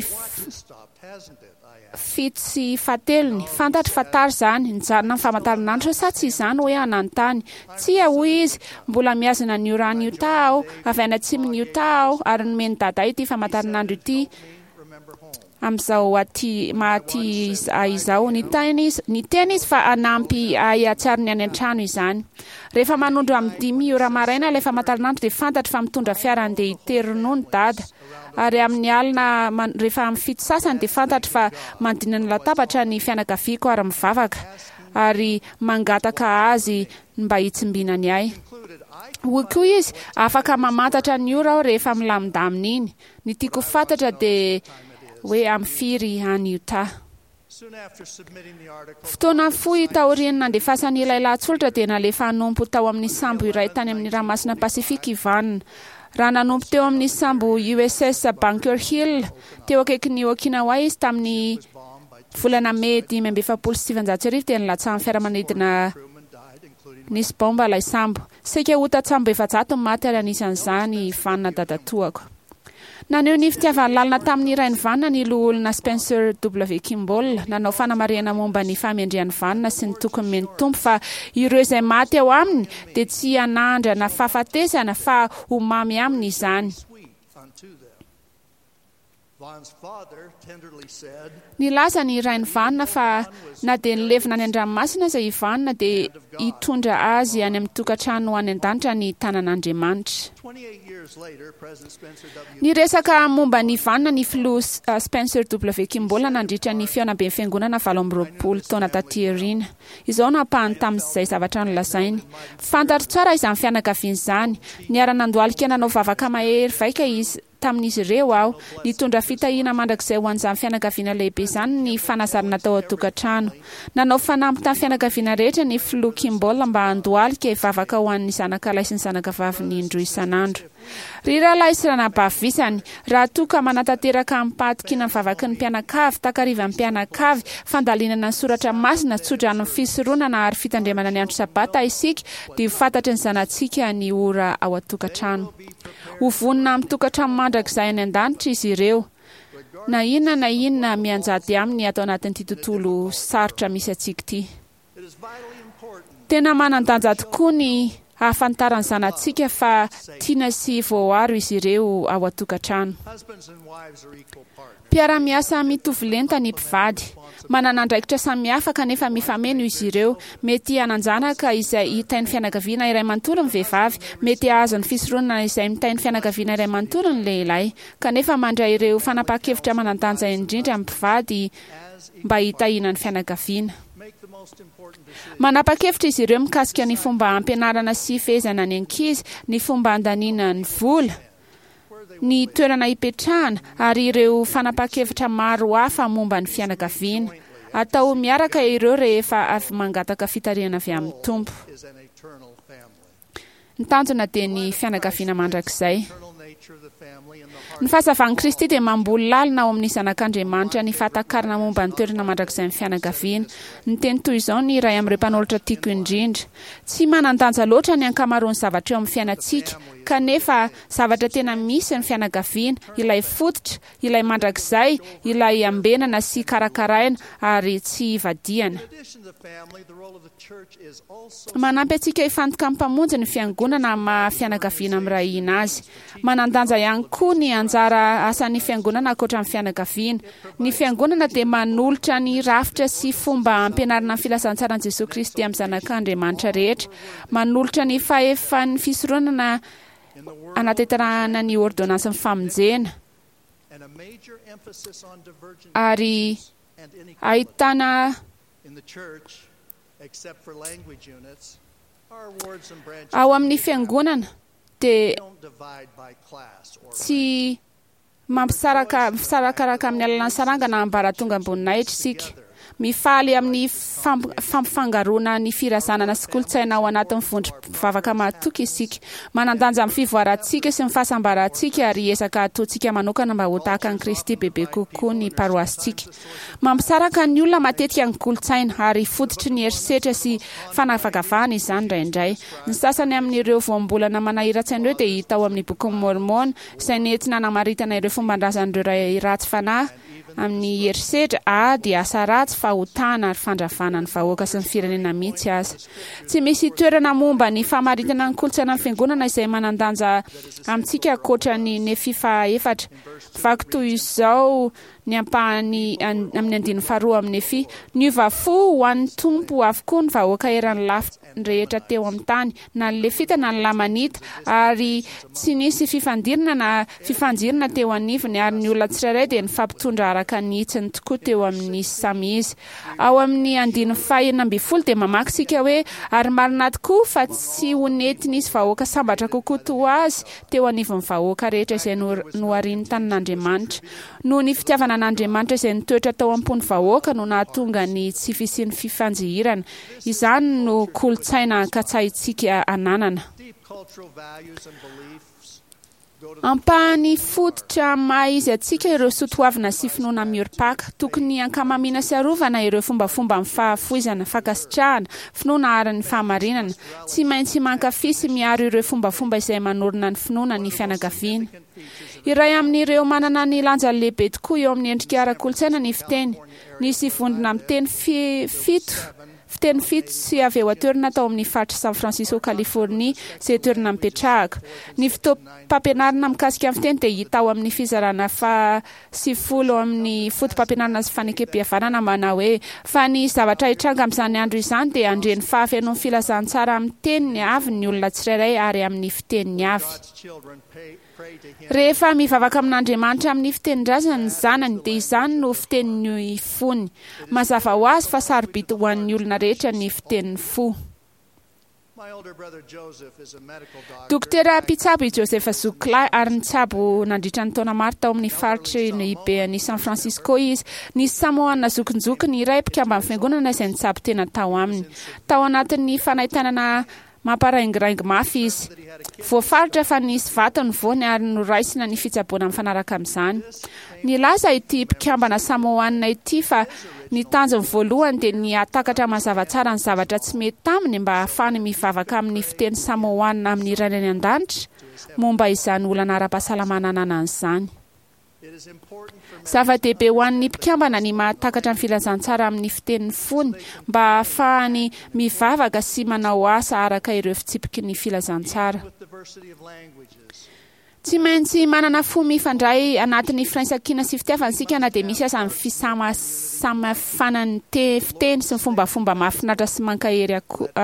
fito sy fahatelony fantatra fa tary zany nijanona amin'ny famantaranandro sa tsy izany hoe ananontany tsia hoy izy mbola miazana ny ora ny Utah aho avy any atsimon'ny Utah aho ary nomeny dada ity famantaranandro ity amin'izao mahaty izao ny teny izy fa anampy ahiatsiaro ny any an-trano izany. Rehefa manondro amin'ny 5 ora maraina ilay famantaranandro dia fantatra fa mitondra fiara andeha hitery ronono dada ary amin'ny alina rehefa amin'ny 7 sasany dia fantatra fa mandina ny latabatra ny fianakaviako ary mivavaka ary mangataka azy mba hitsimbinany ahy. Hoy koa izy afaka mamantatra ny ora aho rehefa milamindamina iny. Ny tiako fantatra dia hoe amin'ny firy any Utah. Fotoana fohy taoriany nandefasany ilay lahatsoratra dia nalefa hanompo tao amin'ny sambo iray tany amin'ny ranomasina Pasifika ivanina. Raha nanompo teo amin'ny sambo USS Bunker Hill teo akaikin'ny Okinawa izy tamin'ny volana May 1970 dia nilatsahan'ny fiaramanidina nisy bomba ilay sambo. Saika ho tatsambo 700 maty ary anisan'izany vanina dadatoako. Naneho ny fitiavana lalina tamin'ny rainy vanina ny loholona Spencer W. Kimball nanao fanamarihana momba ny famendrihan'ny vanina sy ny tokony meny tompo fa ireo izay maty ao aminy dia tsy hanandrana fahafatesana fa ho mamy aminy izany. Nilaza ny rainy vanina fa na dia nilevina any an-dranomasina izay vanina dia hitondra azy any amin'ny tokantrano any an-danitra ny tanan'Andriamanitra. Ny resaka momba ny vanina ny filoha Spencer W. Kimball nandritra ny fianabeny fiangonana 20 taona taty aoriana. Izao napahany tamin'izay zavatra nolazainy. Fantatra tsara izany fianakaviana izany. Niara-nandohalika nanao vavaka mahery vaika izy tamin'izy ireo aho. Nitondra fitahiana mandrakizay ho an'izany fianakaviana lehibe izany ny fanazarana tao an-tokantrano. Nanao fanampy tamin'ny fianakaviana rehetra ny filoha Kimball mba handohalika vavaka ho an'ny zanakalahy sy ny zanakavavy indroa isan'andro. Ry rahalahy sy ranabavisany, raha toka manatanteraka ampatokina ny vavaky ny mpianakavy, takariva ny mpianakavy, fandalinana ny soratra masina, tsodrano ny fisoronana ary fitandremana ny andro sabata isika, dia fantatry ny zanatsika ny ora ao an-tokantrano. Ho vonina amin'ny tokantrano mandrakizay any an-danitra izy ireo. Na inona mianjady aminy atao anatin'ity tontolo sarotra misy atsika ity. Tena manan-danja tokoa ny hafantarany zanatsika fa tiana sy voaaro izy ireo ao an-tokantrano. Mpiara-miasa mitovy lenta ny mpivady. Manana andraikitra samihafa kanefa mifameno izy ireo. Mety hananjanaka izay hitain'ny fianakaviana iray manontolo ny vehivavy, mety hahazo ny fisoronana izay mitain'ny fianakaviana iray manontolo ny lehilahy, kanefa mandray ireo fanapahan-kevitra manandanja indrindra mpivady mba hitahiana ny fianakaviana. Manapa-kevitra izy ireo mikasika ny fomba ampianarana sy fehezana ny ankizy, ny fomba andaniana ny vola, ny toerana hipetrahana ary ireo fanapa-kevitra maro hafa momba ny fianakaviana. Atao miaraka ireo rehefa avy mangataka fitariana avy amin'ny tompo. Ny tanjona dia ny fianakaviana mandrakizay. Ny fahazavan'i Kristy dia mamboly lalina ao amin'ny zanak'Andriamanitra ny fahatakarana momba ny toerana mandrakizay ny fianakaviana. Ny teny toy izao ny iray amin'ireo mpanoratra tiako indrindra. Tsy manan-danja loatra ny ankamaroany zavatra eo amin'ny fiainatsika, kanefa zavatra tena misy ny fianakaviana, ilay fototra, ilay mandrakizay, ilay ambenana sy karakaraina ary tsy ivadiana. Manampy atsika hifantoka amin'ny mpamonjy ny fiangonana ma fianakaviana miray azy. Manan-danja ihany koa ny anjara asan'ny fiangonana ankoatra amin'ny fianakaviana. Ny fiangonana dia manolotra ny rafitra sy fomba ampianarana ny filasan-tsaran'i Jesosy Kristy amin'ny zanak'Andriamanitra rehetra. Manolotra ny fahefan'ny fisoronana anatetarahana ny ordonansa ny famonjena. Ary ahitana ao amin'ny fiangonana dia tsy mampisarakaraka amin'ny alalany sarangana ambaratonga amboninahitra isika. Mifaly amin'ny fampifangaroana ny firazanana sy kolontsaina ao anatin'ny vondrom-bavaka mahatoky isika. Manan-danja amin'ny fivoarantsika sy ny fahasambarantsika ary ezaka ataontsika manokana mba ho tahaka an'i Kristy bebe kokoa ny paroasitsika. Mampisaraka ny olona matetika ny kolontsaina ary fototry ny herisetra sy fanavakavahana izany indraindray. Ny sasany amin'ireo voambolana manahirantsaina ireo dia hita ao amin'ny boky ny Mormona izay nentina namaritana ireo fomban-drazan'ireo ray ratsy fanahy amin'ny herisetra dia asa ratsy fahotana ary fandravana ny vahoaka sy ny firenena mihitsy aza. Tsy misy toerana momba ny famaritana ny kolontsaina amin'ny fiangonana izay manan-danja amintsika ankoatra ny nefifa efatra. Vaky toy izao ny ampahany amin'ny andiny faharoa amin'ny nefi. Niova fo ho an'ny tompo avokoa ny vahoaka eran'ny lafitra rehetra teo amin'ny tany, na ny lefita na ny lamanita, ary tsy nisy fifandirana teo anivony ary ny olona tsirairay dia nifampitondra araka ny hitsiny tokoa teo amin'ny samy izy. Ao amin'ny andiny faha 12 dia mamaky sika hoe ary marina tokoa fa tsy ho nety nisy vahoaka sambatra kokoa toa azy teo anivon'ny vahoaka rehetra izay noharian'ny tanin'Andriamanitra. Noho ny fitiavana an'Andriamanitra izay nitoetra tao am-pony vahoaka no nahatonga ny tsy fisian'ny fifanjihirana. Izany no kolontsaina katsahintsika ananana. Ampahany fototra maha izy atsika ireo soatoavina sy finoana mihorim-paka. Tokony ankamamiana sy arovana ireo fombafomba amin'ny fahafoizana, fankasitrahana, finoana ary ny fahamarinana. Tsy maintsy mankafy sy miaro ireo fombafomba izay manorina ny finoana ny fianakaviana. Iray amin'ireo manana ny lanja lehibe tokoa eo amin'ny endrika ara-kolontsaina ny fiteny. Nisy vondrona amin'ny teny fiteny fito sy avy eo atoerana tao amin'ny faritra San Francisco, California, izay toerana mipetrahako. Ny fotom-pampianarana mikasika amin'ny fiteny dia hita ao amin'ny fizarana 70 amin'ny fotom-pampianarana sy fanekem-pihavanana manao hoe fa ny zavatra hitranga amin'izany andro izany dia andreny fahafianoan'ny filazantsara amin'ny teniny avy ny olona tsirairay ary amin'ny fiteniny avy. Rehefa mivavaka amin'Andriamanitra amin'ny fitenin-drazana ny zanany dia izany no fiteniny fony. Mazava ho azy fa sarobidy ho an'ny olona rehetra ny fiteniny fo. Dokotera mpitsabo i Joseph Zukla ary nitsabo nandritra ny taona maro tao amin'ny faritry ny bean'i San Francisco izy. Nisy Samoana zokinjokiny iray mpikamba amin'ny fiangonana izay nitsabo tena tao aminy. Tao anatin'ny fanaitanana mamparaingirangy mafy izy. Voafaritra fa nisy vatany voany ary noraisina ny fitsaboana mifanaraka amin'izany. Nilaza ity mpikambana Samoana ity fa ny tanjony voalohany dia ny atakatra mazava tsara ny zavatra tsy mety taminy mba ahafahany mivavaka amin'ny fiteny Samoana amin'ny iray an-danitra momba izany olana ara-pahasalamana ananan'izany. Zava-dehibe ho an'ny mpikambana ny mahatakatra ny filazantsara amin'ny fiteniny fony mba ahafahany mivavaka sy manao asa araka ireo fitsipiky ny filazantsara. Tsy maintsy manana fo mifandray anatin'ny firaisan-kina sy fitiavana isika na dia misy aza amin'ny fisamafanan'ny fiteny sy ny fombafomba mahafinaritra sy mankahery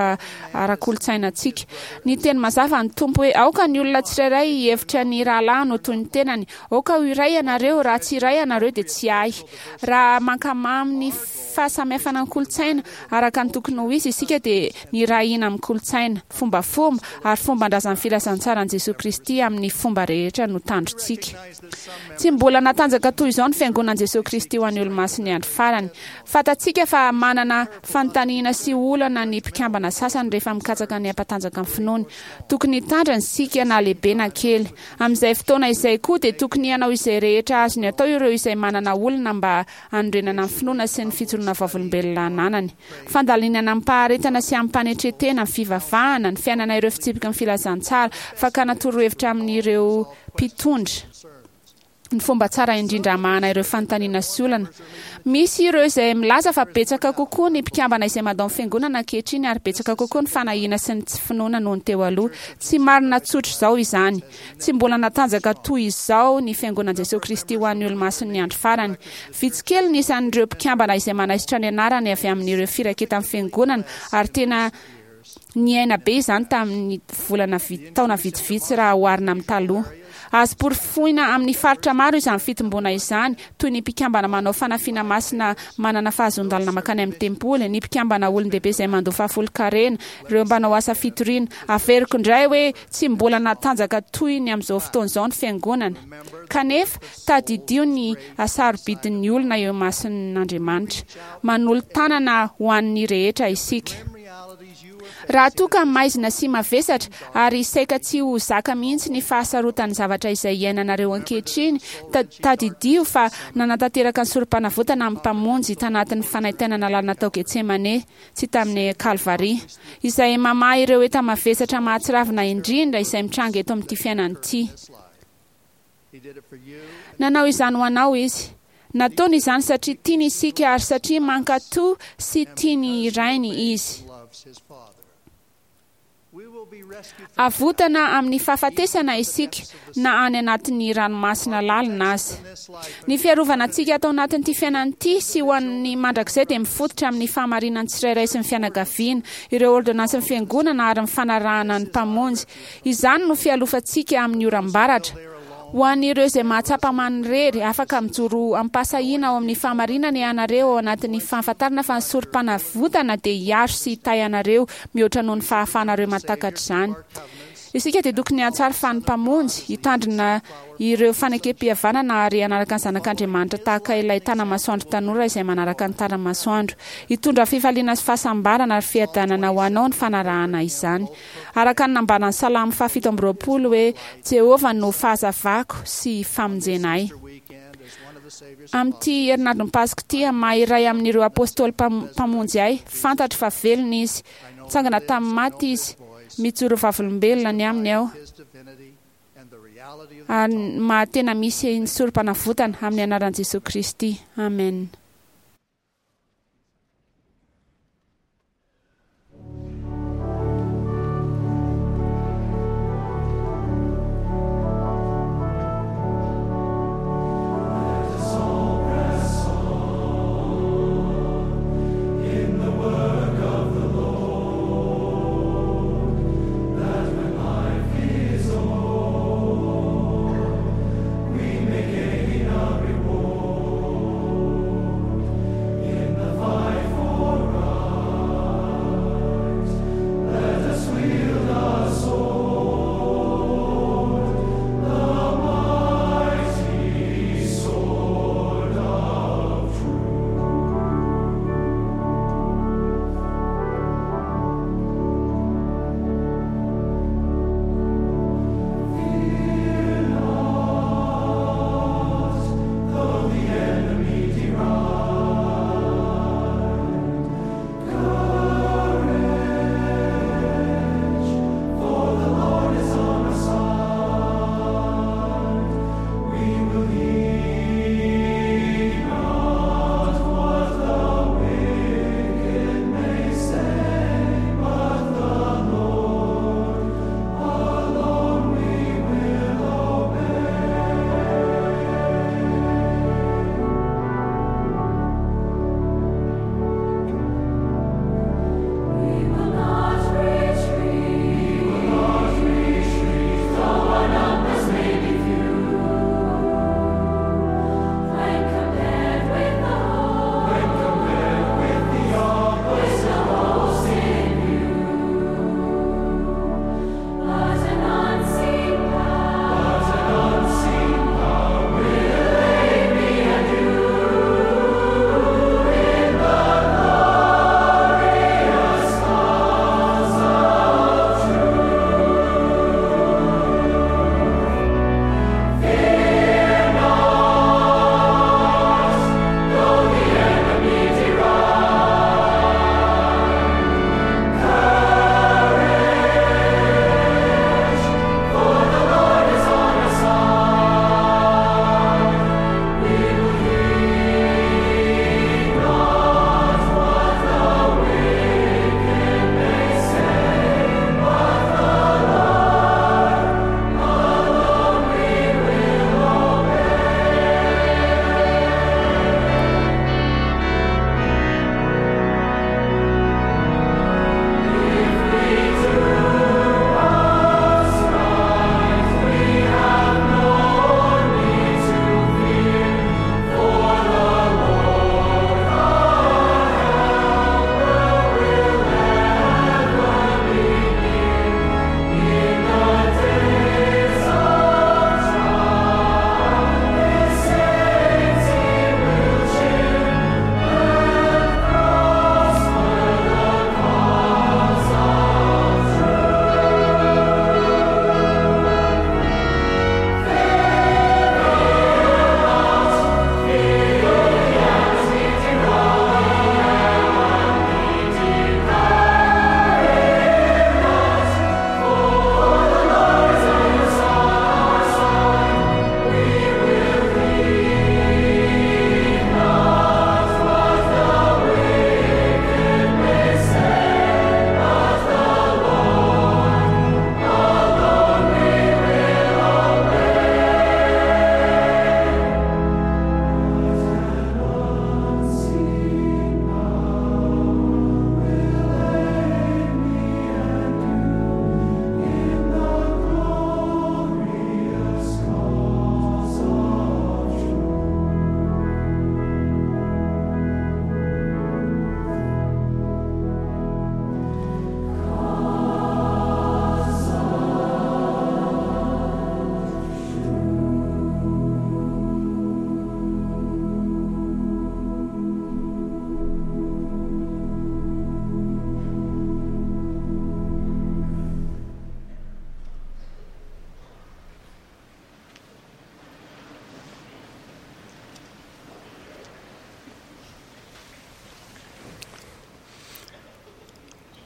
ara-kolotsainantsika. Ny teny mazava ny tompo hoe aoka ny olona tsirairay hevitra ny rahalahy no toy ny tenany. Aoka ho iray ianareo raha tsy iray ianareo dia tsy ahy. Raha mankamamy ny fahasamihafana ny kolotsaina araka ny tokony ho izy isika dia ny rahina amin'ny kolotsaina, fombafomba ary fomban-drazan'ny filazantsara an'i Jesosy Kristy amin'ny fomba rehetra no tandrotsika. Tsy mbola natanjaka toy izao ny fiangonan'i Jesosy Kristy ho an'ny olo-masiny andro farany. Fantatsika fa manana fanontaniana sy olana ny mpikambana sasany rehefa mikatsaka ny ampatanjaka amin'ny finoany. Tokony hitandrana isika na lehibe na kely. Amin'izay fotoana izay koa dia tokony hanao izay rehetra azony atao ireo izay manana olona mba hanorenana amin'ny finoana sy ny fijoroana vavolombelona ananany. Fandalinana amin'ny paharetana sy amin'ny mpanetretena, ny fivavahana, ny fiainana ireo fitsipika ny filazantsara, fakana torohevitra amin'ireo mpitondra. Ny fomba tsara indrindra mahana ireo fanontaniana sy olana. Misy ireo izay milaza fa betsaka kokoa ny mpikambana izay madao amin'ny fiangonana ankehitriny ary betsaka kokoa ny fanahiana sy ny tsy finoana noho ny teo aloha. Tsy marina tsotra izao izany. Tsy mbola natanjaka toy izao ny fiangonan'i Jesosy Kristy ho an'ny olo-masiny andro farany. Vitsy kely ny isan'ireo mpikambana izay manaisitra ny anarany avy amin'ireo firaketa amin'ny fiangonana ary tena niaina be izany tamin'ny taona vitsivitsy raha oharina amin'ny taloha. Azo porofoina amin'ny faritra maro izany fitomboana izany, toy ny mpikambana manao fanafiana masina manana fahazondalana makany amin'ny tempoly, ny mpikambana olon-dehibe izay mandoa fahafolo-karena, ireo mbanao asa fitoriana. Averiko indray hoe tsy mbola natanjaka toy ny amin'izao fotoana izao ny fiangonana. Kanefa tadidio ny asarobidin'ny olona eo masin'Andriamanitra. Manolo tanana ho an'ny rehetra isika. Raha toka maizina sy mavesatra ary saika tsy ho zaka mihitsy ny fahasarotan'ny zavatra izay iainanareo ankehitriny, tadidio fa nanatanteraka ny sorom-panavotana amin'ny mpamonjy tanatin'ny fanaitenana lalina tao Getsemane sy tamin'ny Kalvaria, izay mamaha ireo eta mavesatra mahatsiravina indrindra izay mitranga eto amin'ity fiainana ity. Nanao izany ho anao izy. Nataony izany satria tiany isika ary satria mankatoa sy tiany irainy izy. Avotana amin'ny fahafatesana isika na any anatin'ny ranomasina lalina azy. Ny fiarovana antsika atao anatin'ity fiainan'ity sy ho an'ny mandrakizay dia mifototra amin'ny fahamarinan'ny tsirairay sy ny fianagaviana, ireo ordonansin'ny fiangonana ary ny fanarahana ny mpamonjy. Izany no fialofantsika amin'ny oram-baratra. Ho an'ireo izay mahatsapa manirery, afaka mijoro ampasahiana ao amin'ny fahamarinana ianareo ao anatin'ny fahafantarana fa ny sorom-panavotana dia hiaro sy hitay anareo mihoatra noho ny fahafahanareo matakatra izany. Isika dia tokony hatsara fa ny mpamonjy hitandrina ireo fanekem-pihavanana ary hanaraka ny zanak'Andriamanitra tahaka ilay tanamasoandro tanora izay manaraka ny tanamasoandro. Hitondra fifaliana sy fahasambarana ary fiadanana ho anao ny fanarahana izany. Araka ny nambanan'ny Salamo 7:20 hoe Jehova no fahazavako sy famonjenay. Amin'ity herinandro Paska ity maha-iray amin'ireo apôstôly mpamonjy ahy, fantatro fa velona izy, tsangana tamin'ny maty izy, mijoro vavolombelona ny aminy ao. Mahatena misy ny sorom-panavotana amin'ny anaran'i Jesosy Kristy. Amen.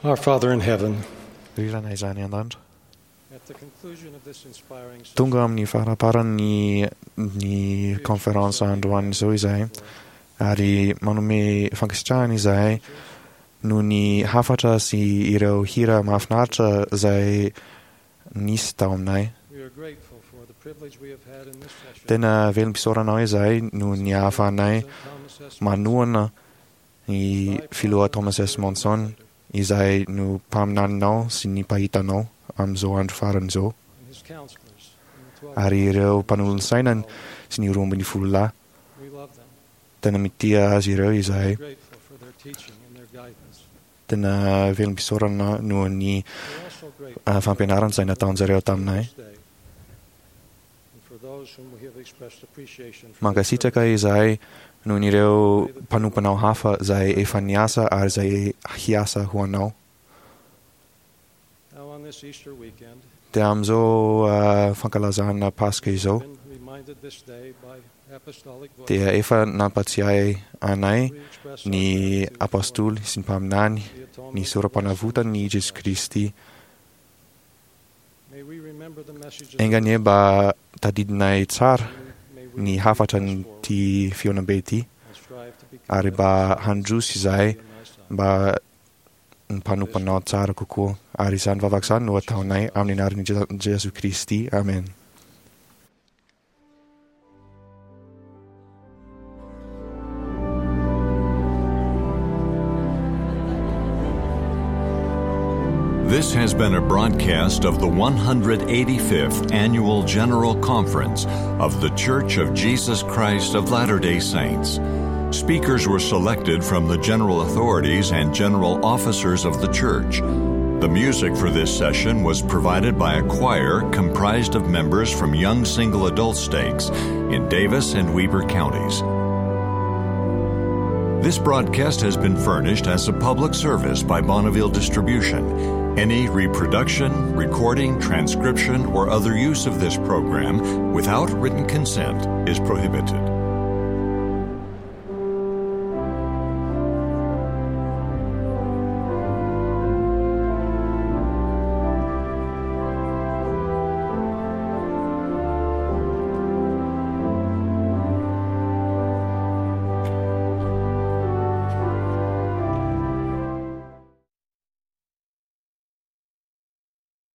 Our Father in heaven, Rirana izany an-danitra. Tonga amin'ny faraparan'ny konferensa androany izao izahay ary manome fankasitrahana izahay noho ny hafatra sy ireo hira mahafinaritra izay nisy tao aminay. Tena velom-pisaoranao izahay noho ny hahafahanay manohana ny filoha Thomas S. Monson izay no mpaminaninao sy ny pahitanao amin'izao andro farany izao. Ary ireo mpanolony sainany sy ny 12 tena mitia azy ireo izahay. Tena velom-pisaorana noho ny fampianarana izay nataon'zareo taminay. Mankasitraka izahay noho nireo mpanompanao hafa izay efa niasa ary izay hiasa ho anao. Dia amin'izao fankalazahana Paska izao dia efa nampatsiahy anay ny apôstoly sy ny mpaminany ny soram-panavotany Jesu Kristy. Enganie mba tadidinay tsara ny hafatra ny feonam-be ity ary mba handroso izahay mba ny mpanompanao tsara kokoa ary izany vavaka izany no ataonay amin'ny anaran'i Jesu Kristy. Amen. This has been a broadcast of the 185th Annual General Conference of The Church of Jesus Christ of Latter-day Saints. Speakers were selected from the general authorities and general officers of the church. The music for this session was provided by a choir comprised of members from young single adult stakes in Davis and Weber counties. This broadcast has been furnished as a public service by Bonneville Distribution. Any reproduction, recording, transcription, or other use of this program without written consent is prohibited.